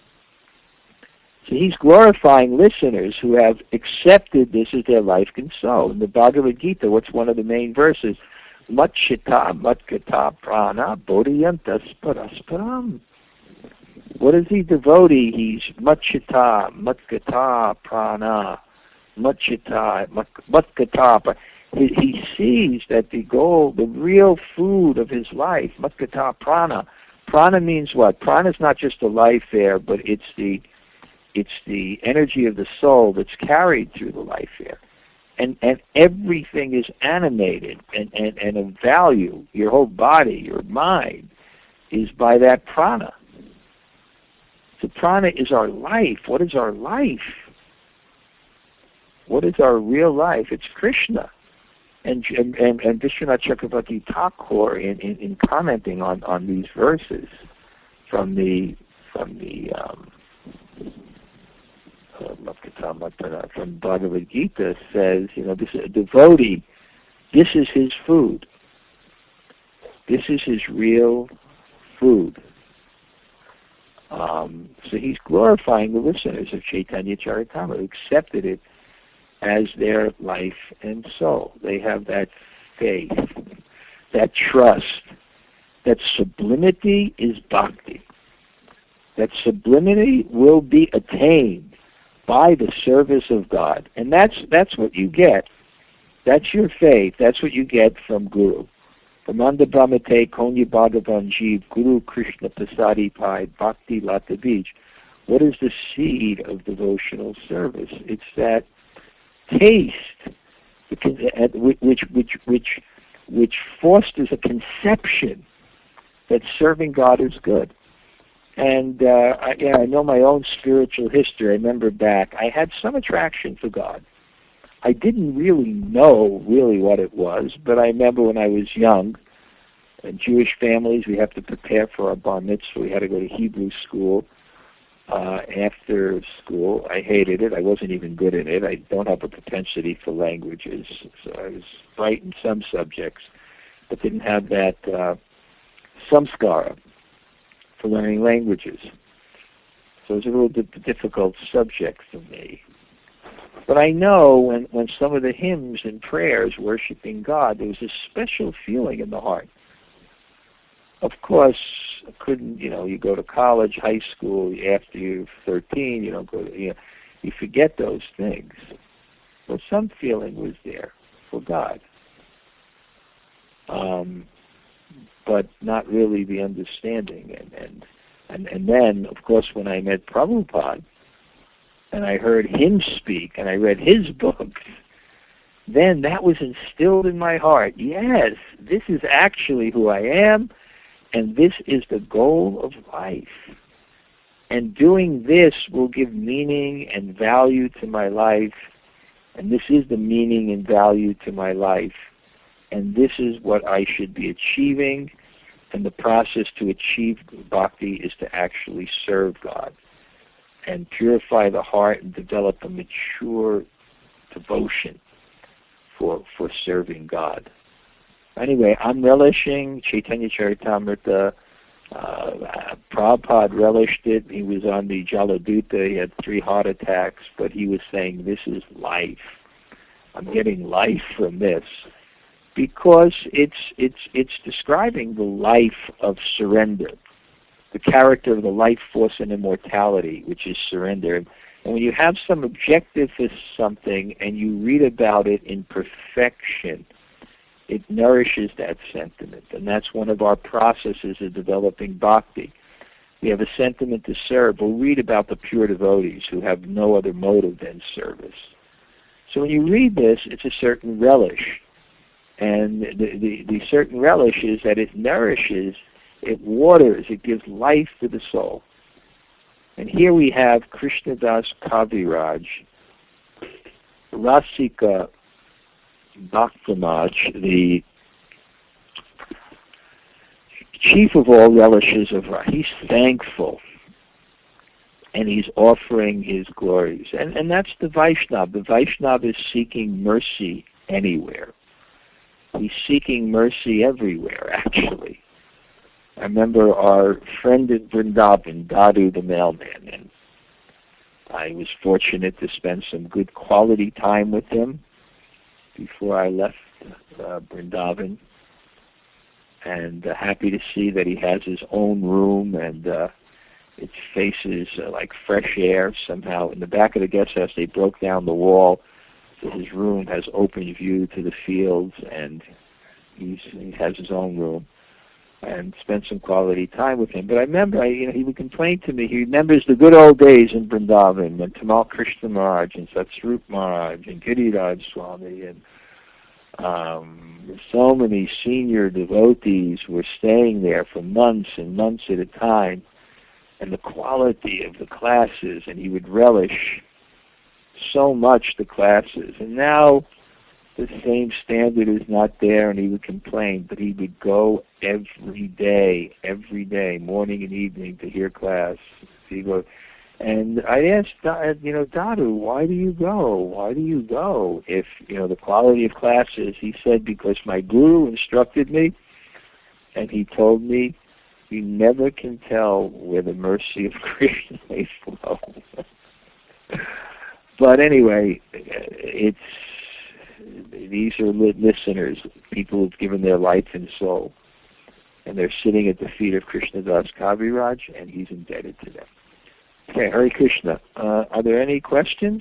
So he's glorifying listeners who have accepted this as their life console. In the Bhagavad Gita, what's one of the main verses? Matchita matgata prana bodhiyantas parasparam. What is he devotee? He's matchita matgata prana. Matchita matgata. He, he sees that the goal, the real food of his life, matgata prana. Prana means what? Prana is not just the life air, but it's the it's the energy of the soul that's carried through the life air. And and everything is animated and, and, and of value. Your whole body, your mind, is by that prana. So prana is our life. What is our life? What is our real life? It's Krishna. And and, and Vishwanath Chakravarti Thakur, in, in, in commenting on, on these verses from the from the um, uh, from Bhagavad Gita, says, you know, this is a devotee. This is his food. This is his real food. Um, so he's glorifying the listeners of Chaitanya Charitamrita, who accepted it as their life and soul. They have that faith, that trust, that sublimity is bhakti. That sublimity will be attained by the service of God. And that's that's what you get. That's your faith. That's what you get from Guru. Pramanda Brahmate Konya Bhagavan Jeev Guru Krishna Pasadi Pai Bhakti Lata Beach. What is the seed of devotional service? It's that taste, which which which which fosters a conception that serving God is good. And uh, I, yeah, I know my own spiritual history. I remember back, I had some attraction for God. I didn't really know really what it was, but I remember when I was young, in Jewish families, we have to prepare for our bar mitzvah. We had to go to Hebrew school. Uh, after school, I hated it. I wasn't even good at it. I don't have a propensity for languages, so I was bright in some subjects, but didn't have that uh, samskara for learning languages. So it was a little bit difficult subject for me. But I know when, when some of the hymns and prayers worshiping God, there was a special feeling in the heart. Of course, I couldn't, you know, you go to college, high school, after you're thirteen, you don't go to, you know, you forget those things. But some feeling was there for God. Um, but not really the understanding. And, and, and, and then, of course, when I met Prabhupada, and I heard him speak, and I read his books, then that was instilled in my heart. Yes, this is actually who I am, and this is the goal of life. And doing this will give meaning and value to my life, and this is the meaning and value to my life, and this is what I should be achieving, and the process to achieve bhakti is to actually serve God and purify the heart and develop a mature devotion for for serving God. Anyway, I'm relishing Chaitanya Charitamrita. Uh, Prabhupada relished it. He was on the Jaladuta. He had three heart attacks, but he was saying, this is life. I'm getting life from this, because it's it's it's describing the life of surrender, the character of the life force and immortality, which is surrender. And when you have some objective for something and you read about it in perfection, it nourishes that sentiment. And that's one of our processes of developing bhakti. We have a sentiment to serve. We'll read about the pure devotees who have no other motive than service. So when you read this, it's a certain relish. And the, the, the certain relish is that it nourishes, it waters, it gives life to the soul. And here we have Krishnadas Kaviraj, Rasika Bhaktamaj, the chief of all relishes of Rasa. He's thankful, and he's offering his glories. And, and that's the Vaishnava. The Vaishnava is seeking mercy anywhere. He's seeking mercy everywhere, actually. I remember our friend in Vrindavan, Dadu the mailman, and I was fortunate to spend some good quality time with him before I left uh, Vrindavan, and uh, happy to see that he has his own room, and uh, it faces uh, like fresh air somehow. In the back of the guest house, they broke down the wall, so his room has open view to the fields, and he's, he has his own room. And spent some quality time with him. But I remember, I, you know, he would complain to me. He remembers the good old days in Vrindavan when Tamal Krishna Maharaj and Satsvarup Maharaj and Giriraj Swami and um, so many senior devotees were staying there for months and months at a time. And the quality of the classes, and he would relish so much the classes. And now the same standard is not there, and he would complain, but he would go every day, every day, morning and evening, to hear class. He go, and I asked, you know, Dadu, why do you go? Why do you go? If, you know, the quality of classes, he said, because my guru instructed me, and he told me, you never can tell where the mercy of Krishna may flow. But anyway, it's, these are listeners, people who've given their life and soul, and they're sitting at the feet of Krishnadas Kaviraj, and he's indebted to them. Okay, Hare Krishna. Uh, are there any questions?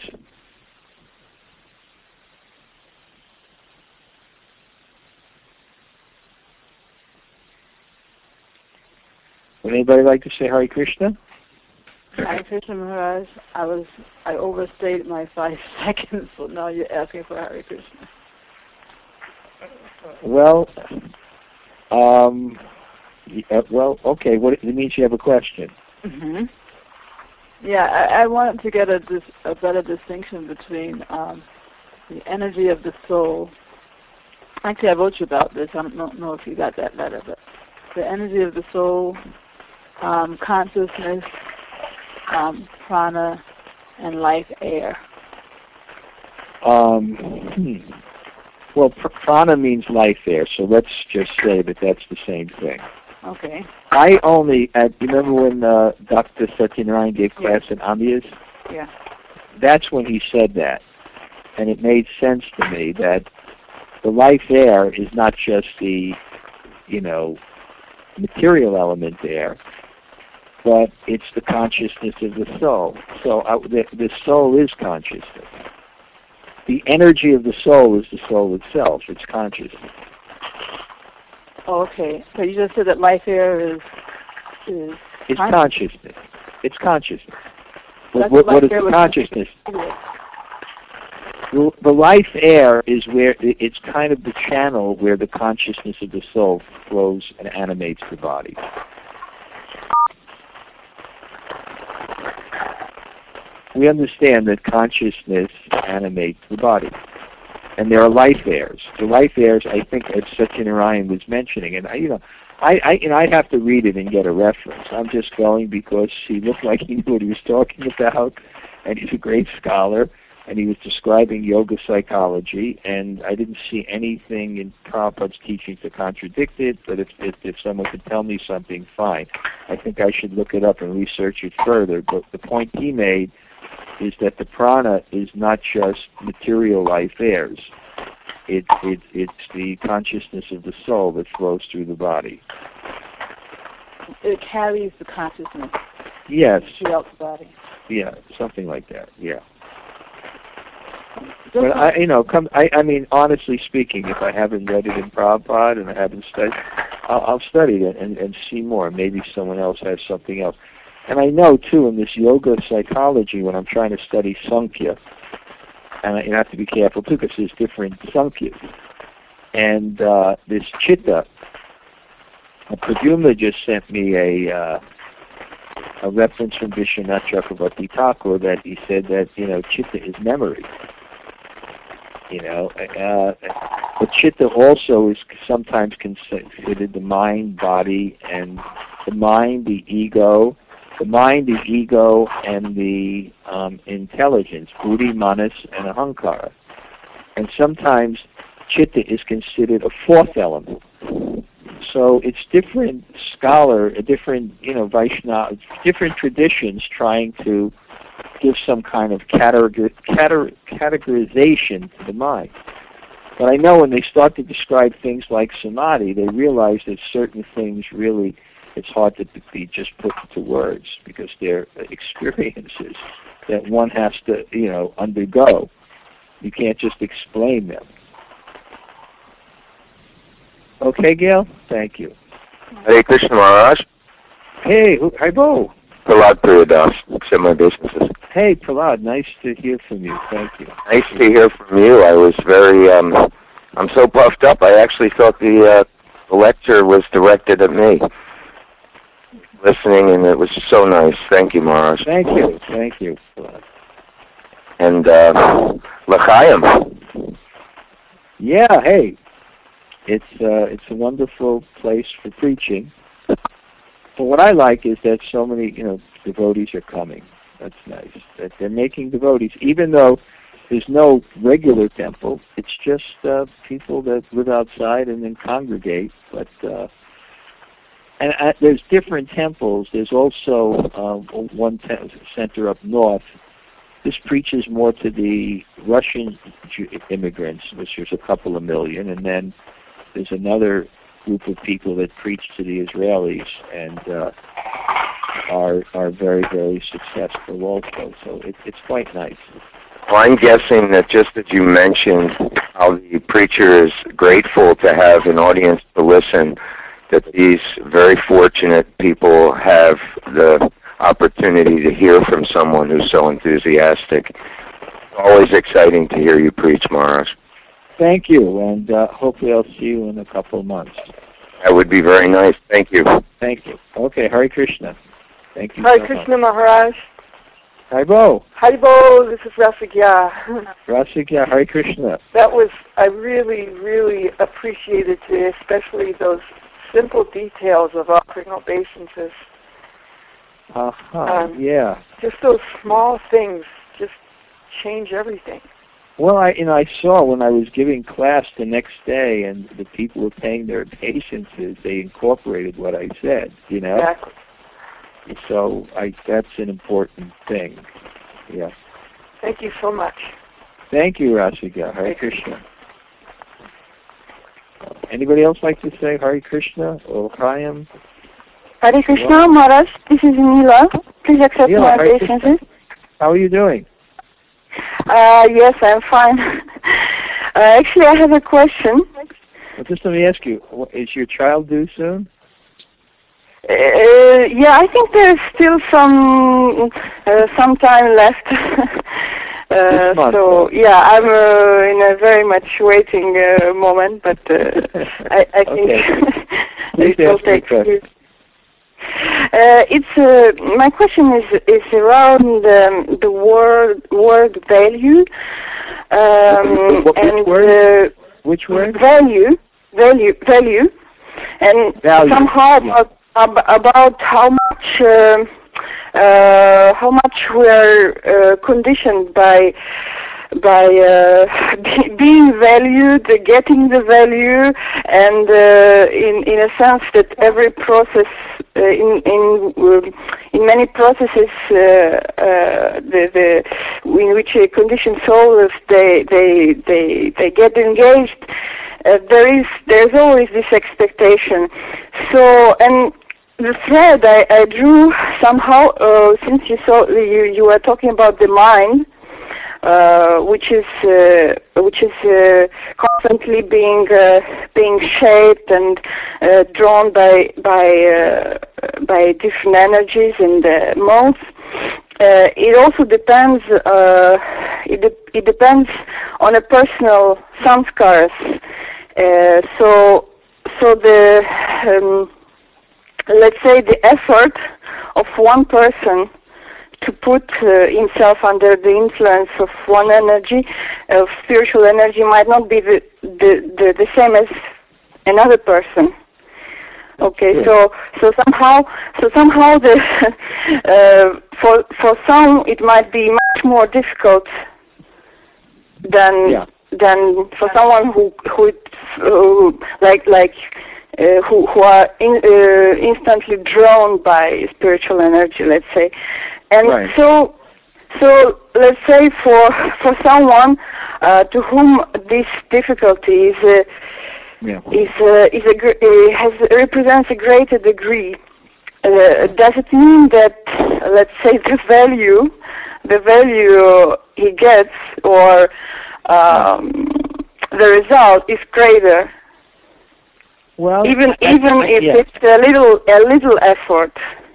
Would anybody like to say Hare Krishna? Hare Krishna Maharaj, I was I overstayed my five seconds, so now you're asking for Hare Krishna. Well, um, yeah, well, okay. What it means you have a question. Mm-hmm. Yeah, I, I wanted to get a, dis, a better distinction between um, the energy of the soul. Actually, I wrote you about this. I don't know if you got that letter, but the energy of the soul, um, consciousness, um, prana, and life air. Um, hmm. Well, pr- prana means life air, so let's just say that that's the same thing. Okay. I only, uh, you remember when uh, Doctor Satyanarayan gave class yeah. in Ambias? Yeah. That's when he said that. And it made sense to me that the life air is not just the, you know, material element there, but it's the consciousness of the soul. So uh, the, the soul is consciousness. The energy of the soul is the soul itself. It's consciousness. Oh, okay. So you just said that life air is is it's conscious. consciousness. It's consciousness. What, what, what is the consciousness? The, the life air is where it's kind of the channel where the consciousness of the soul flows and animates the body. We understand that consciousness animates the body. And there are life airs. The life airs, I think, as Satyanarayan was mentioning, and I, you know, I, I, you know, I'd have to read it and get a reference. I'm just going because he looked like he knew what he was talking about, and he's a great scholar, and he was describing yoga psychology, and I didn't see anything in Prabhupada's teaching to contradict it, but if, if, if someone could tell me something, fine. I think I should look it up and research it further, but the point he made is that the prana is not just material life airs. It, it, it's the consciousness of the soul that flows through the body. It carries the consciousness. Yes. Throughout the body. Yeah, something like that. Yeah. Just But I, you know, come. I, I mean, honestly speaking, if I haven't read it in Prabhupada and I haven't studied, I'll, I'll study it and, and see more. Maybe someone else has something else. And I know too, in this yoga psychology, when I'm trying to study Sankhya, and you have to be careful too, because there's different Sankhyas. And uh, this Chitta, Pradyumna just sent me a uh, a reference from Vishwanath Chakravarti Thakur that he said that, you know, Chitta is memory. You know, uh, but Chitta also is sometimes considered the mind, body, and the mind, the ego, the mind, the ego, and the um, intelligence, buddhi, manas, and ahankara. And sometimes Chitta is considered a fourth element. So it's different scholar, a different, you know, Vaishnava, different traditions trying to give some kind of categor- categor- categorization to the mind. But I know when they start to describe things like samadhi, they realize that certain things really, it's hard to be just put into words because they're experiences that one has to, you know, undergo. You can't just explain them. Okay, Gail? Thank you. Hare Krishna Maharaj. Hey, who- hi, Bo. Prahlad Priyadas, accept my obeisances. Hey, Prahlad, nice to hear from you. Thank you. Nice to hear from you. I was very, um, I'm so puffed up, I actually thought the, uh, the lecture was directed at me. Listening, and it was so nice. Thank you, Maharaj. Thank you. Thank you, Prahlad. And, uh, L'chaim. Yeah, hey. It's uh, it's a wonderful place for preaching. But what I like is that so many, you know, devotees are coming. That's nice. That they're making devotees, even though there's no regular temple. It's just uh, people that live outside and then congregate. But uh, and uh, there's different temples. There's also um, one te- center up north. This preaches more to the Russian Jew- immigrants, which is a couple of million, and then there's another group of people that preach to the Israelis and uh, are are very, very successful also. So it, it's quite nice. Well, I'm guessing that just as you mentioned how the preacher is grateful to have an audience to listen, that these very fortunate people have the opportunity to hear from someone who's so enthusiastic. Always exciting to hear you preach, Maharaj. Thank you, and uh, hopefully I'll see you in a couple of months. That would be very nice. Thank you. Thank you. Okay, Hare Krishna. Thank you Hare so Krishna much. Maharaj. Haribo. Haribo, this is Rasigya. Rasikya, Hare Krishna. That was, I really, really appreciated it, especially those simple details of offering obeisances. Uh-huh, Um, yeah. Just those small things just change everything. Well, I you know I saw when I was giving class the next day, and the people were paying their obeisances. They incorporated what I said, you know. Exactly. So I that's an important thing. Yeah. Thank you so much. Thank you, Rasikya. Hare Krishna. Anybody else like to say Hare Krishna or Chaim? Hare Krishna, Maharaj. This is Neela. Please accept Neela, my Hare Krishna. obeisances. How are you doing? Uh, yes, I'm fine. uh, actually, I have a question. Well, just let me ask you: wh- is your child due soon? Uh, yeah, I think there's still some uh, some time left. uh, This month, so though. yeah, I'm uh, in a very much waiting uh, moment, but uh, I, I think Please it will ask me a take. question. Uh, it's uh, my question is is around um, the word word value um, What- which and word? uh, Which word? value value value and Value, somehow yeah. about, ab- about how much um uh, how much we are uh, conditioned by by uh, be, being valued, uh, getting the value, and uh, in in a sense that every process uh, in in um, in many processes uh, uh, the the in which a conditioned souls they they they they get engaged. Uh, there is there's always this expectation. So and the thread I, I drew somehow uh, since you saw you you were talking about the mind, uh, which is uh, which is uh, constantly being uh, being shaped and uh, drawn by by uh, by different energies and uh, modes. Uh, it also depends. Uh, it de- it depends on a personal samskaras. Uh, so, so the um, let's say the effort of one person to put uh, himself under the influence of one energy, of spiritual energy, might not be the the, the, the same as another person. Okay, yeah. so so somehow so somehow the uh, for for some it might be much more difficult than. Yeah. than for someone who who uh, like like uh, who who are in, uh, instantly drawn by spiritual energy, let's say, and right. so so let's say for for someone uh, to whom this difficulty is uh, yeah. is uh, is a uh, has represents a greater degree. Uh, does it mean that let's say the value the value he gets or Um, the result is greater. Well, even I, even I, if yeah. it's a little a little effort.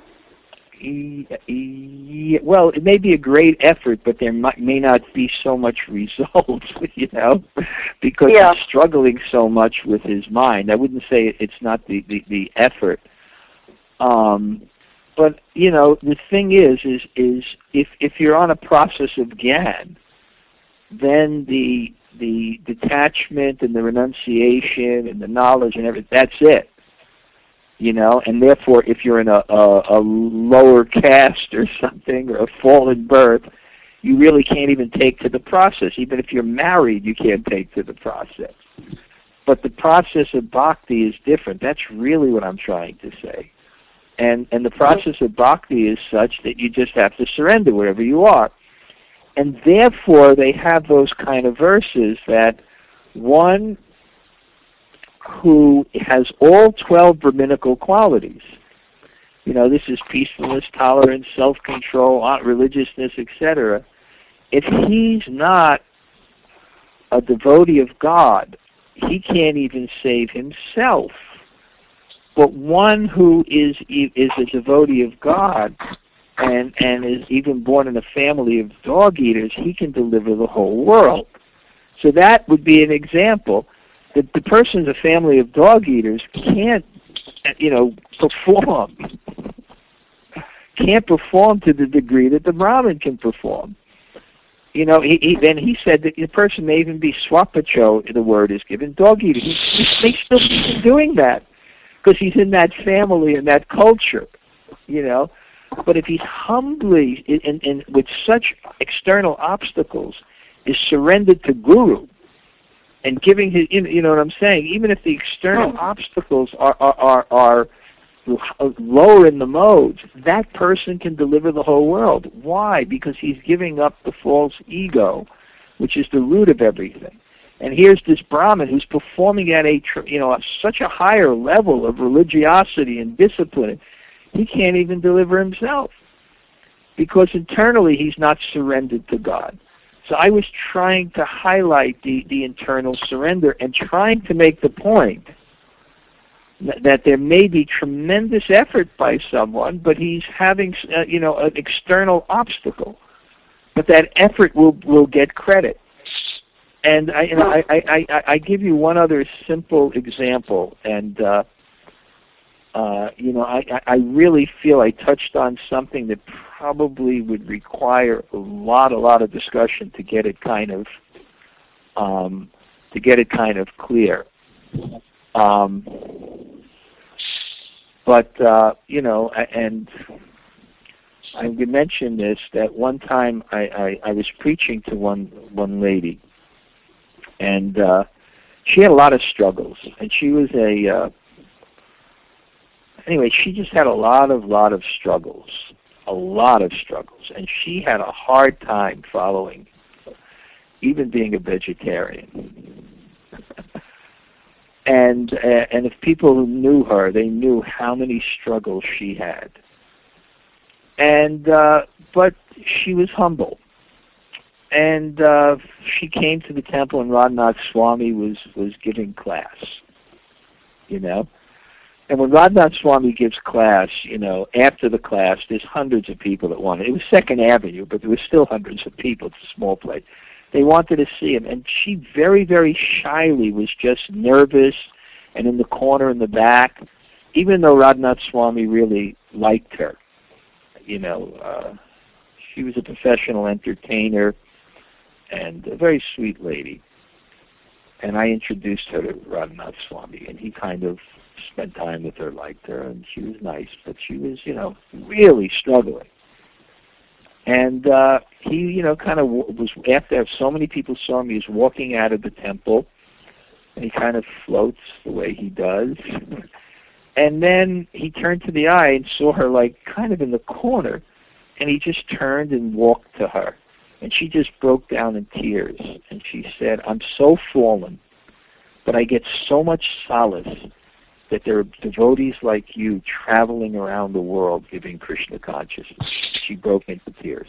Yeah, well, it may be a great effort, but there might, may not be so much results, you know, because yeah. he's struggling so much with his mind. I wouldn't say it's not the the, the effort. Um, but you know, the thing is, is is if if you're on a process of Gyan, then the the detachment and the renunciation and the knowledge and everything, that's it. You know, and therefore if you're in a, a, a lower caste or something, or a fallen birth, you really can't even take to the process. Even if you're married, you can't take to the process. But the process of bhakti is different. That's really what I'm trying to say. And and the process of bhakti is such that you just have to surrender wherever you are. And therefore, they have those kind of verses that one who has all twelve Brahminical qualities, you know, this is peacefulness, tolerance, self-control, religiousness, et cetera. If he's not a devotee of God, he can't even save himself. But one who is is a devotee of God, and and is even born in a family of dog eaters, he can deliver the whole world. So that would be an example. That the person in a family of dog eaters can't, you know, perform. Can't perform to the degree that the Brahmin can perform. You know, he, he, then he said that the person may even be swapacho, the word is given, dog eater. He, he may still be doing that because he's in that family and that culture, you know. But if he's humbly, and, and with such external obstacles, is surrendered to Guru, and giving his, you know what I'm saying, even if the external obstacles are, are, are, are lower in the modes, that person can deliver the whole world. Why? Because he's giving up the false ego, which is the root of everything. And here's this Brahmin who's performing at a, you know, such a higher level of religiosity and discipline, he can't even deliver himself because internally he's not surrendered to God. So I was trying to highlight the, the internal surrender and trying to make the point that, that there may be tremendous effort by someone, but he's having, uh, you know, an external obstacle. But that effort will will get credit. And I, you know, I, I, I, I give you one other simple example, and uh, uh, you know, I, I really feel I touched on something that probably would require a lot, a lot of discussion to get it kind of, um, to get it kind of clear. Um, but uh, you know, and I would mention this, that one time I, I, I was preaching to one one lady, and uh, she had a lot of struggles, and she was a, uh, anyway, she just had a lot of, lot of struggles, a lot of struggles, and she had a hard time following, even being a vegetarian. and uh, and if people who knew her, they knew how many struggles she had. And uh, but she was humble, and uh, she came to the temple, and Radhanath Swami was was giving class, you know. And when Radhanath Swami gives class, you know, after the class, there's hundreds of people that wanted. It was Second Avenue, but there was still hundreds of people. It's a small place. They wanted to see him, and she very, very shyly was just nervous and in the corner in the back, even though Radhanath Swami really liked her. You know, uh, she was a professional entertainer and a very sweet lady. And I introduced her to Radhanath Swami, and he kind of spent time with her, liked her, and she was nice, but she was, you know, really struggling. And uh, he, you know, kind of was, after so many people saw him, he was walking out of the temple, and he kind of floats the way he does. And then he turned to the eye and saw her like kind of in the corner, and he just turned and walked to her. And she just broke down in tears, and she said, "I'm so fallen, but I get so much solace that there are devotees like you traveling around the world giving Krishna consciousness." She broke into tears.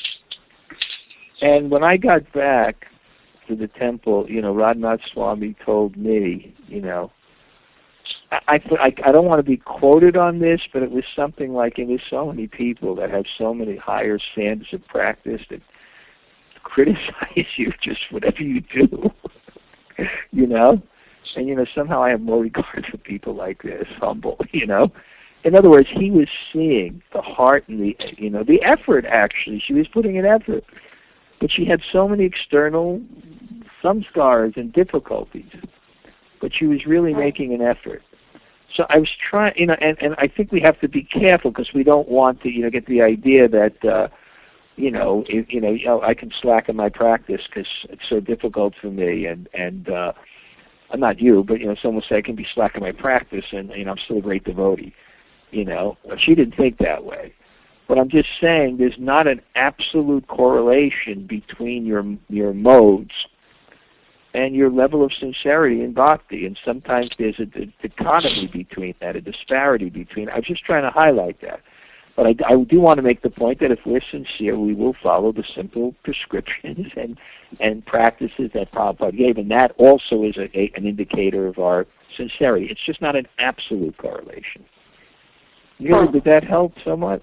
And when I got back to the temple, you know, Radhanath Swami told me, you know, I, I, I don't want to be quoted on this, but it was something like, and there's so many people that have so many higher standards of practice that criticize you just whatever you do, you know? And, you know, somehow I have more regard for people like this, humble, you know? In other words, he was seeing the heart and the, you know, the effort, actually. She was putting in effort. But she had so many external samskaras and difficulties. But she was really making an effort. So I was trying, you know, and, and I think we have to be careful because we don't want to, you know, get the idea that, uh, you know, if, you know, you know, I can slacken my practice because it's so difficult for me, and and uh, I'm not you, but you know, someone will say I can be slacking my practice, and you know, I'm still a great devotee. You know, but she didn't think that way. But I'm just saying, there's not an absolute correlation between your your modes and your level of sincerity in bhakti, and sometimes there's a, a dichotomy between that, a disparity between. I'm just trying to highlight that. But I, I do want to make the point that if we're sincere, we will follow the simple prescriptions and, and practices that Prabhupada gave, and that also is a, a, an indicator of our sincerity. It's just not an absolute correlation. Really, did that help somewhat?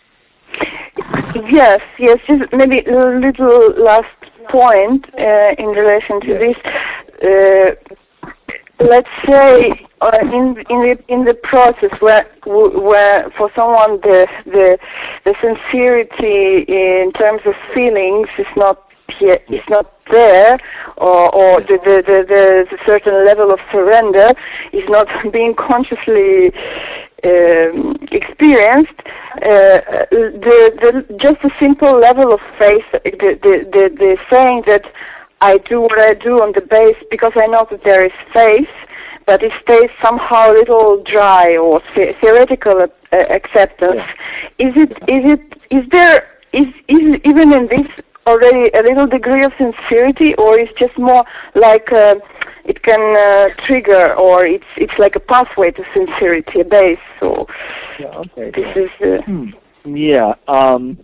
Yes, yes. Just maybe a little last point uh, in relation to yes. this. Uh, let's say uh, in in the in the process where where for someone the the the sincerity in terms of feelings is not is not there, or or the the, the the the certain level of surrender is not being consciously um, experienced. Uh, the the just a simple level of faith, the the the, the saying that I do what I do on the base because I know that there is faith, but it stays somehow a little dry or the theoretical uh, acceptance. Yeah. Is it is it is there is is even in this already a little degree of sincerity, or is just more like uh, it can uh, trigger, or it's it's like a pathway to sincerity, a base? So yeah, okay, this yeah. is uh, hmm. yeah. Um,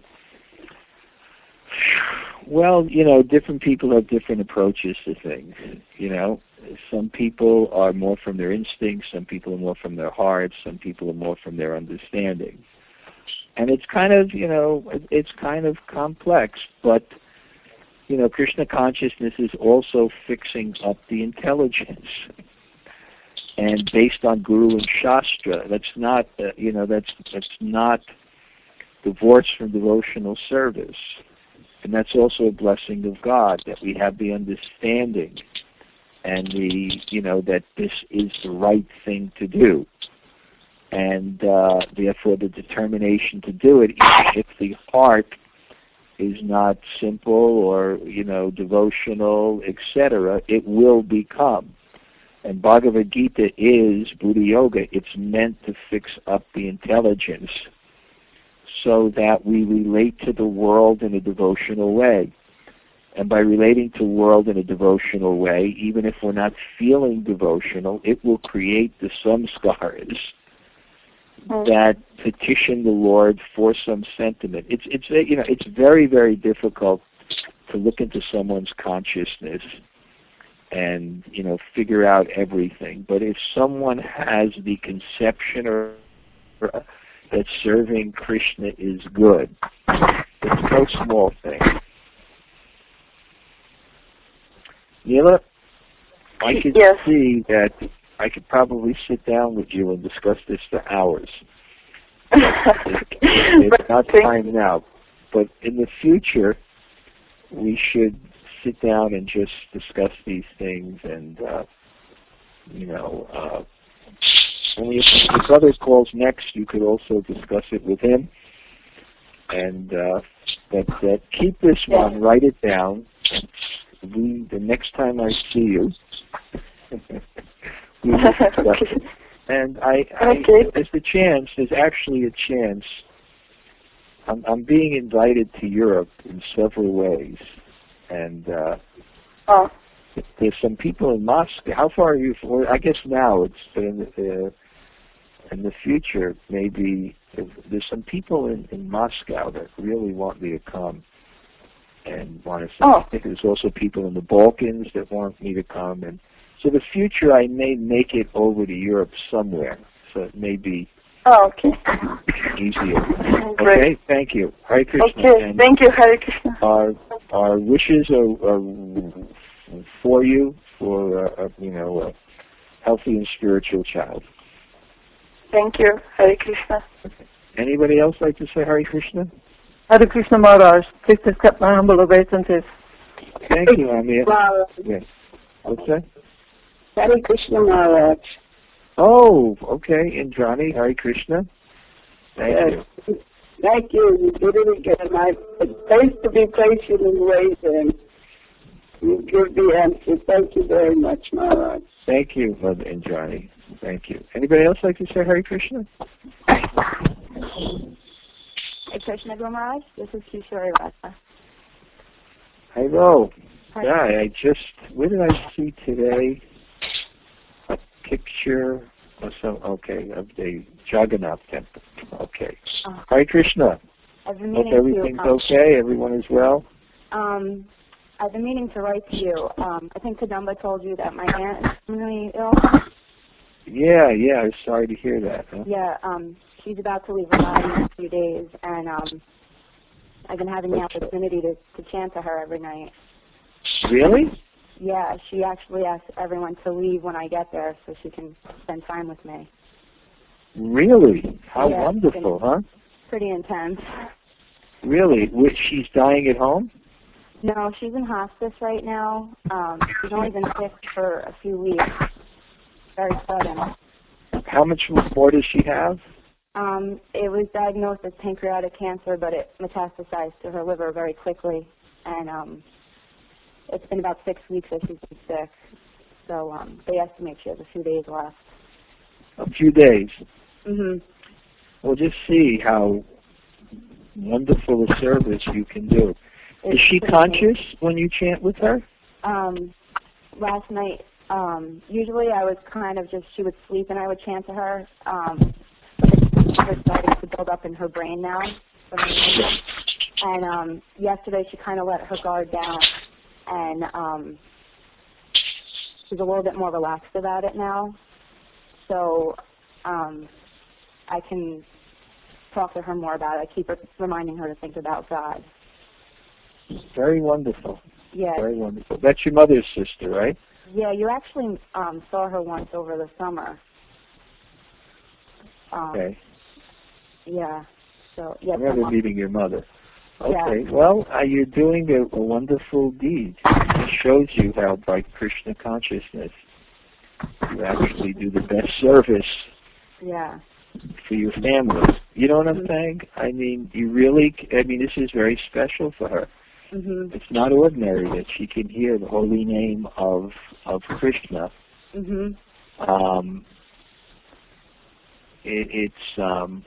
well, you know, different people have different approaches to things. You know, some people are more from their instincts, some people are more from their hearts, some people are more from their understanding. And it's kind of, you know, it's kind of complex, but, you know, Krishna consciousness is also fixing up the intelligence. And based on Guru and Shastra, that's not, uh, you know, that's that's not divorced from devotional service. And that's also a blessing of God, that we have the understanding and the, you know, that this is the right thing to do. and uh, therefore the determination to do it, even if the heart is not simple or, you know, devotional, et cetera, it will become. And Bhagavad Gita is Buddha Yoga. It's meant to fix up the intelligence so that we relate to the world in a devotional way. And by relating to the world in a devotional way, even if we're not feeling devotional, it will create the samskaras that petition the Lord for some sentiment. It's it's you know it's very very difficult to look into someone's consciousness and you know figure out everything. But if someone has the conception or, or that serving Krishna is good, it's no small thing. Neela, I could yes. see that I could probably sit down with you and discuss this for hours. It's, it's not time now, but in the future, we should sit down and just discuss these things. And uh, you know, uh, when your brother calls next, you could also discuss it with him. And uh, but uh, keep this one, write it down. We, the next time I see you, we will discuss it. And I, I okay. there's a chance, there's actually a chance, I'm, I'm being invited to Europe in several ways. And uh, oh. there's some people in Moscow. How far are you from, I guess now it's in the, uh, in the future, maybe, there's some people in, in Moscow that really want me to come. And want to say, oh. I think there's also people in the Balkans that want me to come, and so the future I may make it over to Europe somewhere. So it may be oh, okay. easier. Great. Okay, thank you. Hare Krishna. Okay, and thank you, Hare Krishna. Our our wishes are, are for you for uh, you know a healthy and spiritual child. Thank you, Hare Krishna. Okay. Anybody else like to say Hare Krishna? Hare Krishna Maharaj, please accept my humble obeisances. Thank you, Amir. Maharaj. Yes. What's that? Hare Krishna Maharaj. Oh, okay. Indrani, Hare Krishna. Thank yes. you. Thank you. You did it again. I place to be patient and wait, and you give the answer. Thank you very much, Maharaj. Thank you, Mother Indrani. Thank you. Anybody else like to say Hare Krishna? Hare Krishna Guru Maharaj, this is Kishori Rata. Hello. Hi. Yeah, I just, where did I see today? A picture or some, okay, of the Jagannath temple. Okay. Uh, Hare Krishna. I've been Hope meaning everything's to, um, okay, everyone is well? Um, I've been meaning to write to you. Um, I think Kadamba told you that my aunt is really ill. Yeah, yeah, I'm sorry to hear that. Huh? Yeah, um, she's about to leave her body in a few days, and um, I've been having the opportunity to, to chant to her every night. Really? Yeah, she actually asks everyone to leave when I get there so she can spend time with me. Really? How Yeah, wonderful, huh? Pretty intense. Really? Which, she's dying at home? No, she's in hospice right now. Um, she's only been sick for a few weeks. Very sudden. How much more does she have? Um, it was diagnosed as pancreatic cancer, but it metastasized to her liver very quickly. And um, it's been about six weeks that she's been sick. So um, they estimate she has a few days left. A few days. Mm-hmm. Well, just see how wonderful a service you can do. It's Is she conscious cool. when you chant with her? Um, last night, um, usually I was kind of just, she would sleep and I would chant to her. Um, it's starting to build up in her brain now. And um, yesterday she kind of let her guard down, and um, she's a little bit more relaxed about it now. So um, I can talk to her more about it. I keep reminding her to think about God. Very wonderful. Yeah. Very wonderful. That's your mother's sister, right? Yeah, you actually um, saw her once over the summer. Um, okay. Yeah. So yeah. I remember meeting your mother. Okay. Yeah. Well, uh, you're doing a, a wonderful deed. It shows you how by Krishna consciousness you actually do the best service. Yeah. for your family. You know what I'm saying? I mean, you really, I mean, this is very special for her. Mm-hmm. It's not ordinary that she can hear the holy name of of Krishna. Mm-hmm. Um, it, it's, um,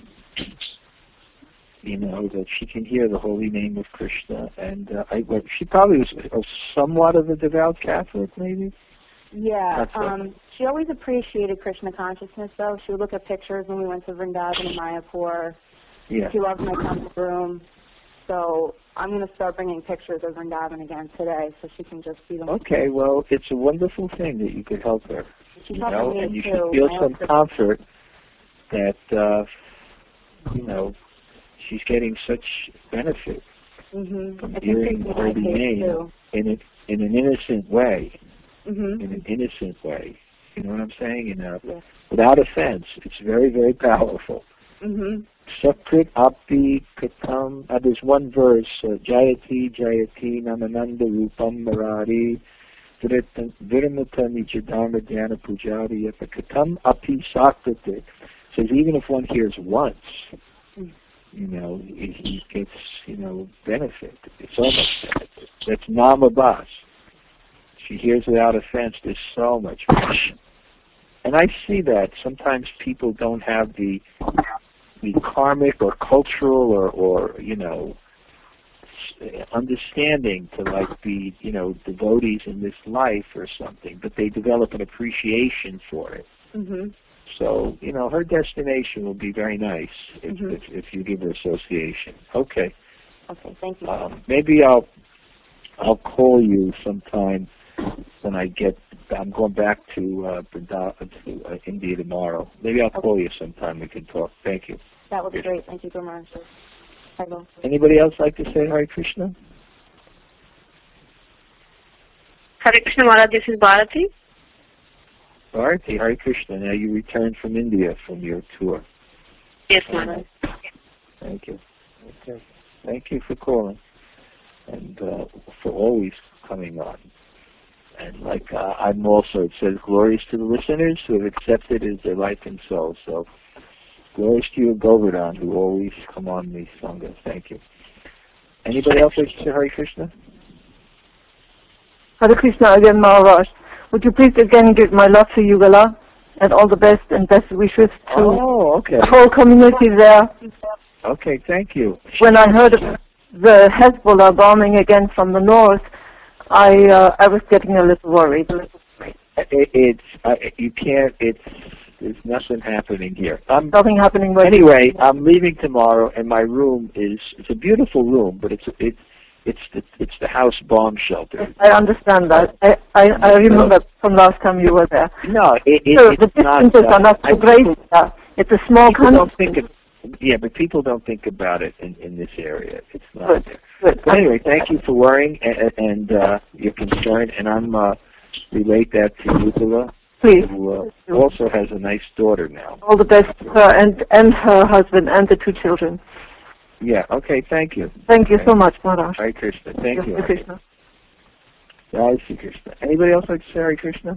you know, that she can hear the holy name of Krishna. And uh, I, well, she probably was a, somewhat of a devout Catholic, maybe? Yeah, That's right. um, she always appreciated Krishna consciousness, though. She would look at pictures when we went to Vrindavan and Mayapur. Yeah. She loved my temple room. So I'm going to start bringing pictures of Vrindavan again today so she can just see them. Okay, well, it's a wonderful thing that you could help her. She's You helping know, me and you too. should feel I some also- comfort that, uh, you know, she's getting such benefit Mm-hmm. from It's hearing the increasing my holy faith, name too. in, a, in an innocent way. Mm-hmm. In an innocent way. You know what I'm saying? You know, Yeah. without offense. It's very, very powerful. Mm-hmm. Sakrit api katam. Uh, there's one verse, uh, Jayati Jayati Namananda Rupam Marari Viramata Nijadharma Dhyana Pujari Yata Katam api sakrite. Says even if one hears once, you know, he, he gets, you know, benefit. It's so much benefit. That's namabas. She hears without offense. There's so much benefit. And I see that sometimes people don't have the the karmic or cultural or, or you know, understanding to like be, you know, devotees in this life or something, but they develop an appreciation for it. Mm-hmm. So, you know, her destination will be very nice if, Mm-hmm. if, if you give her association. Okay. Okay, thank you. Um, maybe I'll I'll call you sometime when I get. I'm going back to uh, to uh, India tomorrow. Maybe I'll Okay. call you sometime. We can talk. Thank you. That would be great. Thank you, Guru Maharaj. Hello. Anybody else like to say Hare Krishna? Hare Krishna Maharaj, this is Bharati. Bharati, Hare Krishna. Now you returned from India from your tour. Yes, Maharaj. Thank you. Okay. Thank you for calling and uh, for always coming on. And like uh, I'm also, it says, glorious to the listeners who have accepted as their life and soul. So glorious to you, Govardhan, who always come on these sanghas. Thank you. Anybody else like to say Hare Krishna? Hare Krishna again, Maharaj. Would you please again give my love to Yugala and all the best and best wishes to Oh, okay. the whole community there? Okay, thank you. When I heard of the Hezbollah bombing again from the north, I uh, I was getting a little worried. It, it's uh, you can't. It's there's nothing happening here. Um, Nothing happening right Anyway, I'm leaving tomorrow, and my room is it's a beautiful room, but it's it's it's the it's the house bomb shelter. I understand that. I, I, I remember from last time you were there. No, it, it, So it's the not. distances uh, are not I so great. people- there. It's a small People country. don't think of, yeah, but people don't think about it in, in this area. It's not Good, there. good. But anyway, thank you for worrying and, and uh, your concern, and I'm uh, relate that to Yugala, Please. who uh, also has a nice daughter now. All the best to her and, and her husband and the two children. Yeah. Okay. Thank you. Thank you so much, Maharaj. Hare Krishna. Thank Yes, you. Hare Krishna. Hare Krishna. Anybody else like to say Hare Krishna?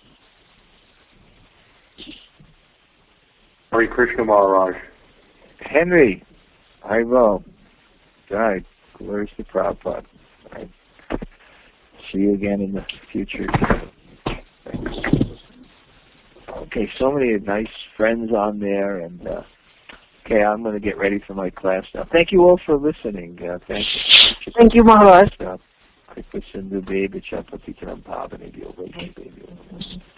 Hare Krishna Maharaj. Henry. Hi, Ro. Right. Where's the Prabhupada? Right. See you again in the future. Okay, so many nice friends on there, and uh, okay, I'm going to get ready for my class now. Thank you all for listening. Uh, thank you. Thank you, Maharaj. Krishna Sindhu Baby Chapati Pavanabhyo Vaishnavi.